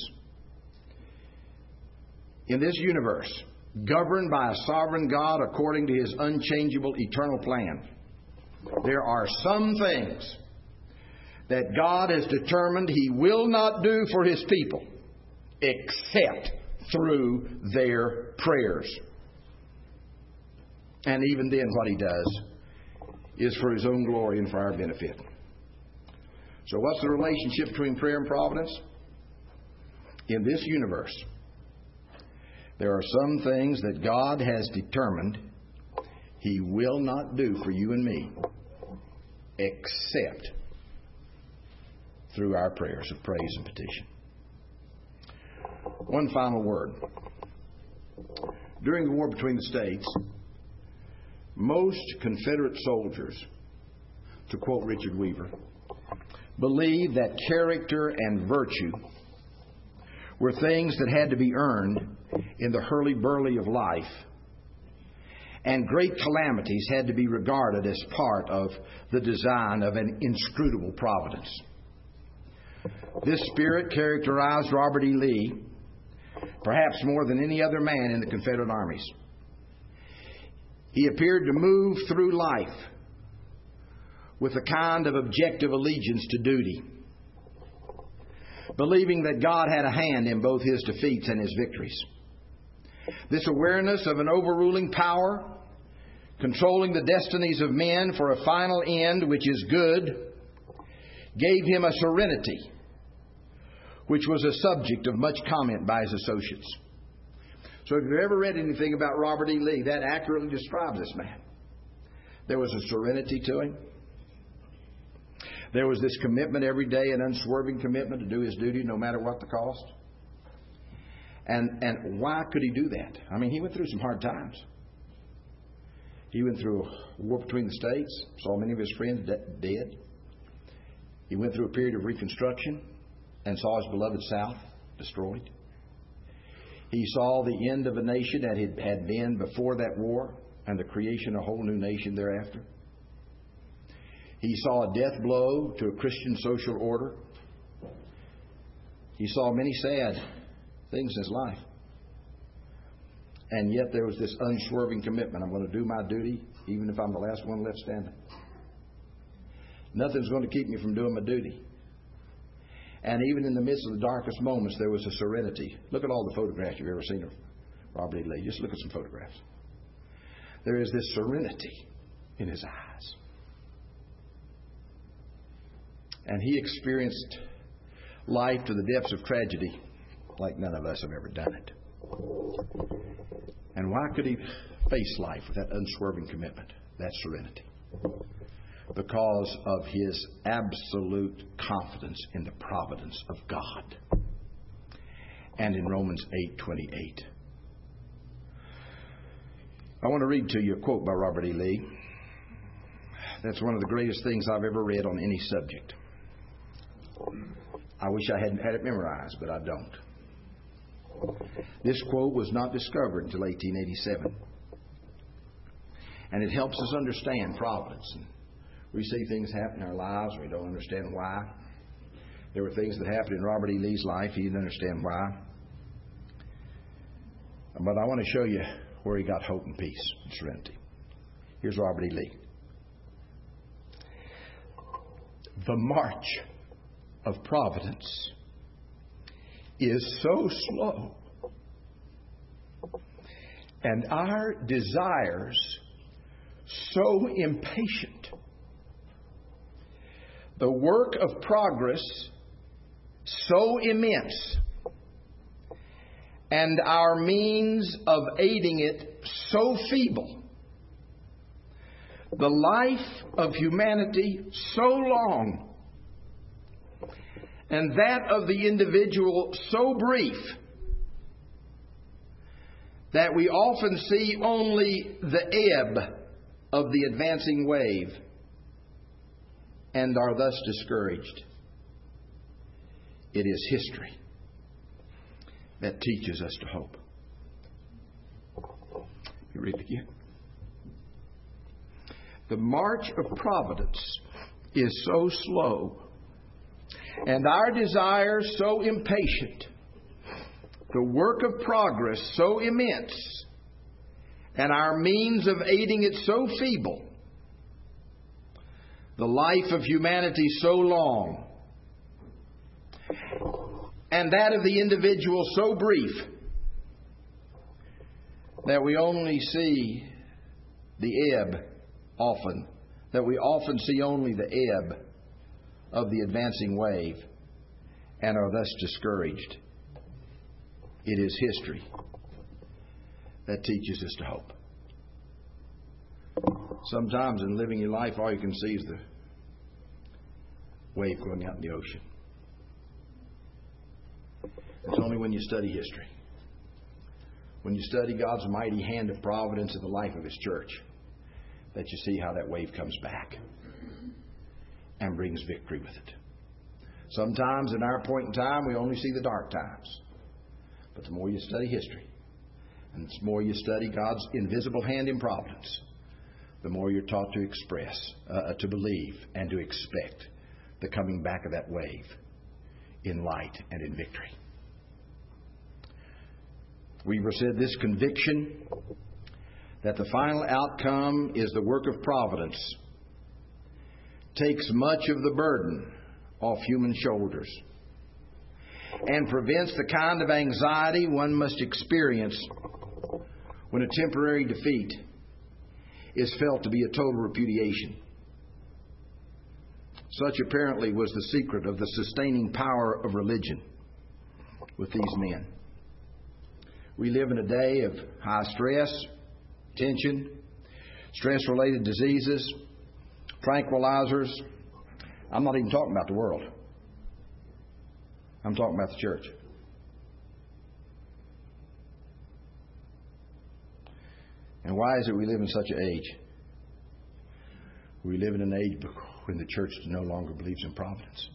In this universe, governed by a sovereign God according to His unchangeable eternal plan, there are some things that God has determined He will not do for His people except through their prayers. And even then, what He does is for His own glory and for our benefit. So what's the relationship between prayer and providence? In this universe, there are some things that God has determined He will not do for you and me except through our prayers of praise and petition. One final word. During the war between the states, most Confederate soldiers, to quote Richard Weaver, believed that character and virtue were things that had to be earned in the hurly-burly of life, and great calamities had to be regarded as part of the design of an inscrutable providence. This spirit characterized Robert E. Lee perhaps more than any other man in the Confederate armies. He appeared to move through life with a kind of objective allegiance to duty, believing that God had a hand in both his defeats and his victories. This awareness of an overruling power, controlling the destinies of men for a final end which is good, gave him a serenity which was a subject of much comment by his associates. So if you've ever read anything about Robert E. Lee, that accurately describes this man. There was a serenity to him. There was this commitment every day, an unswerving commitment to do his duty no matter what the cost. And and why could he do that? I mean, he went through some hard times. He went through a war between the states, saw many of his friends de- dead. He went through a period of Reconstruction and saw his beloved South destroyed. He saw the end of a nation that had, had been before that war and the creation of a whole new nation thereafter. He saw a death blow to a Christian social order. He saw many sad things in his life. And yet there was this unswerving commitment. I'm going to do my duty even if I'm the last one left standing. Nothing's going to keep me from doing my duty. And even in the midst of the darkest moments, there was a serenity. Look at all the photographs you've ever seen of Robert E. Lee. Just look at some photographs. There is this serenity in his eyes. And he experienced life to the depths of tragedy like none of us have ever done it. And why could he face life with that unswerving commitment, that serenity? Because of his absolute confidence in the providence of God. And in Romans eight twenty-eight. I want to read to you a quote by Robert E. Lee. That's one of the greatest things I've ever read on any subject. I wish I hadn't had it memorized, but I don't. This quote was not discovered until eighteen eighty-seven. And it helps us understand providence. And we see things happen in our lives and we don't understand why. There were things that happened in Robert E. Lee's life. He didn't understand why. But I want to show you where he got hope and peace and serenity. Here's Robert E. Lee. The march of providence is so slow, and our desires so impatient. The work of progress so immense, and our means of aiding it so feeble. The life of humanity so long, and that of the individual so brief, that we often see only the ebb of the advancing wave and are thus discouraged. It is history that teaches us to hope. You read it again. The march of providence is so slow, and our desires so impatient, the work of progress so immense, and our means of aiding it so feeble, the life of humanity so long, and that of the individual so brief, that we only see the ebb often, that we often see only the ebb of the advancing wave and are thus discouraged. It is history that teaches us to hope. Sometimes in living your life, all you can see is the wave going out in the ocean. It's only when you study history, when you study God's mighty hand of providence in the life of His church, that you see how that wave comes back and brings victory with it. Sometimes in our point in time, we only see the dark times. But the more you study history, and the more you study God's invisible hand in providence, the more you're taught to express, uh, to believe, and to expect the coming back of that wave in light and in victory. Weaver said this conviction that the final outcome is the work of providence takes much of the burden off human shoulders and prevents the kind of anxiety one must experience when a temporary defeat is felt to be a total repudiation. Such apparently was the secret of the sustaining power of religion with these men. We live in a day of high stress, tension, stress-related diseases, tranquilizers. I'm not even talking about the world. I'm talking about the church. And why is it we live in such an age? We live in an age when the church no longer believes in providence.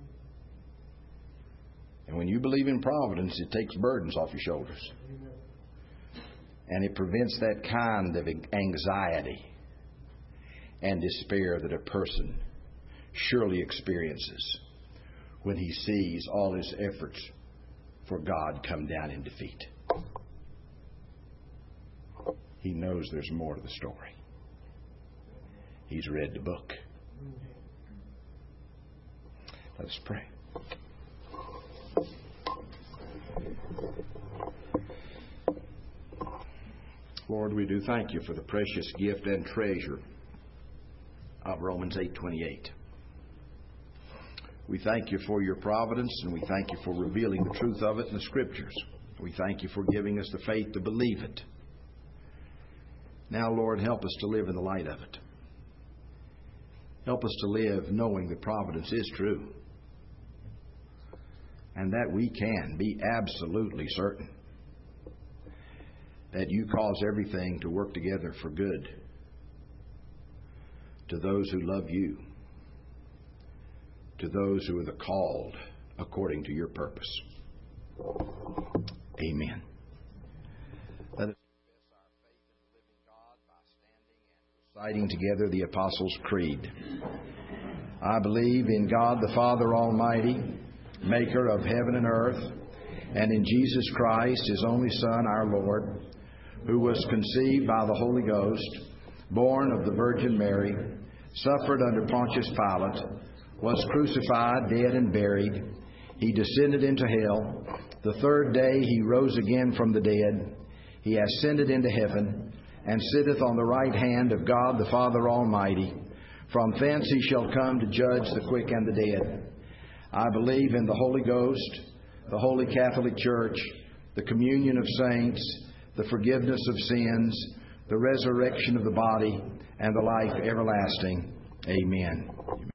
And when you believe in providence, it takes burdens off your shoulders. And it prevents that kind of anxiety and despair that a person surely experiences when he sees all his efforts for God come down in defeat. He knows there's more to the story. He's read the book. Let us pray. Lord, we do thank you for the precious gift and treasure of Romans eight twenty-eight. We thank you for your providence, and we thank you for revealing the truth of it in the Scriptures. We thank you for giving us the faith to believe it. Now, Lord, help us to live in the light of it. Help us to live knowing that providence is true, and that we can be absolutely certain that you cause everything to work together for good to those who love you, to those who are the called according to your purpose. Amen. Let us confess our faith in the living God by standing and reciting together the Apostles' Creed. I believe in God the Father Almighty, maker of heaven and earth, and in Jesus Christ, His only Son, our Lord, who was conceived by the Holy Ghost, born of the Virgin Mary, suffered under Pontius Pilate, was crucified, dead, and buried. He descended into hell. The third day He rose again from the dead. He ascended into heaven, and sitteth on the right hand of God the Father Almighty. From thence He shall come to judge the quick and the dead. I believe in the Holy Ghost, the Holy Catholic Church, the communion of saints, the forgiveness of sins, the resurrection of the body, and the life everlasting. Amen.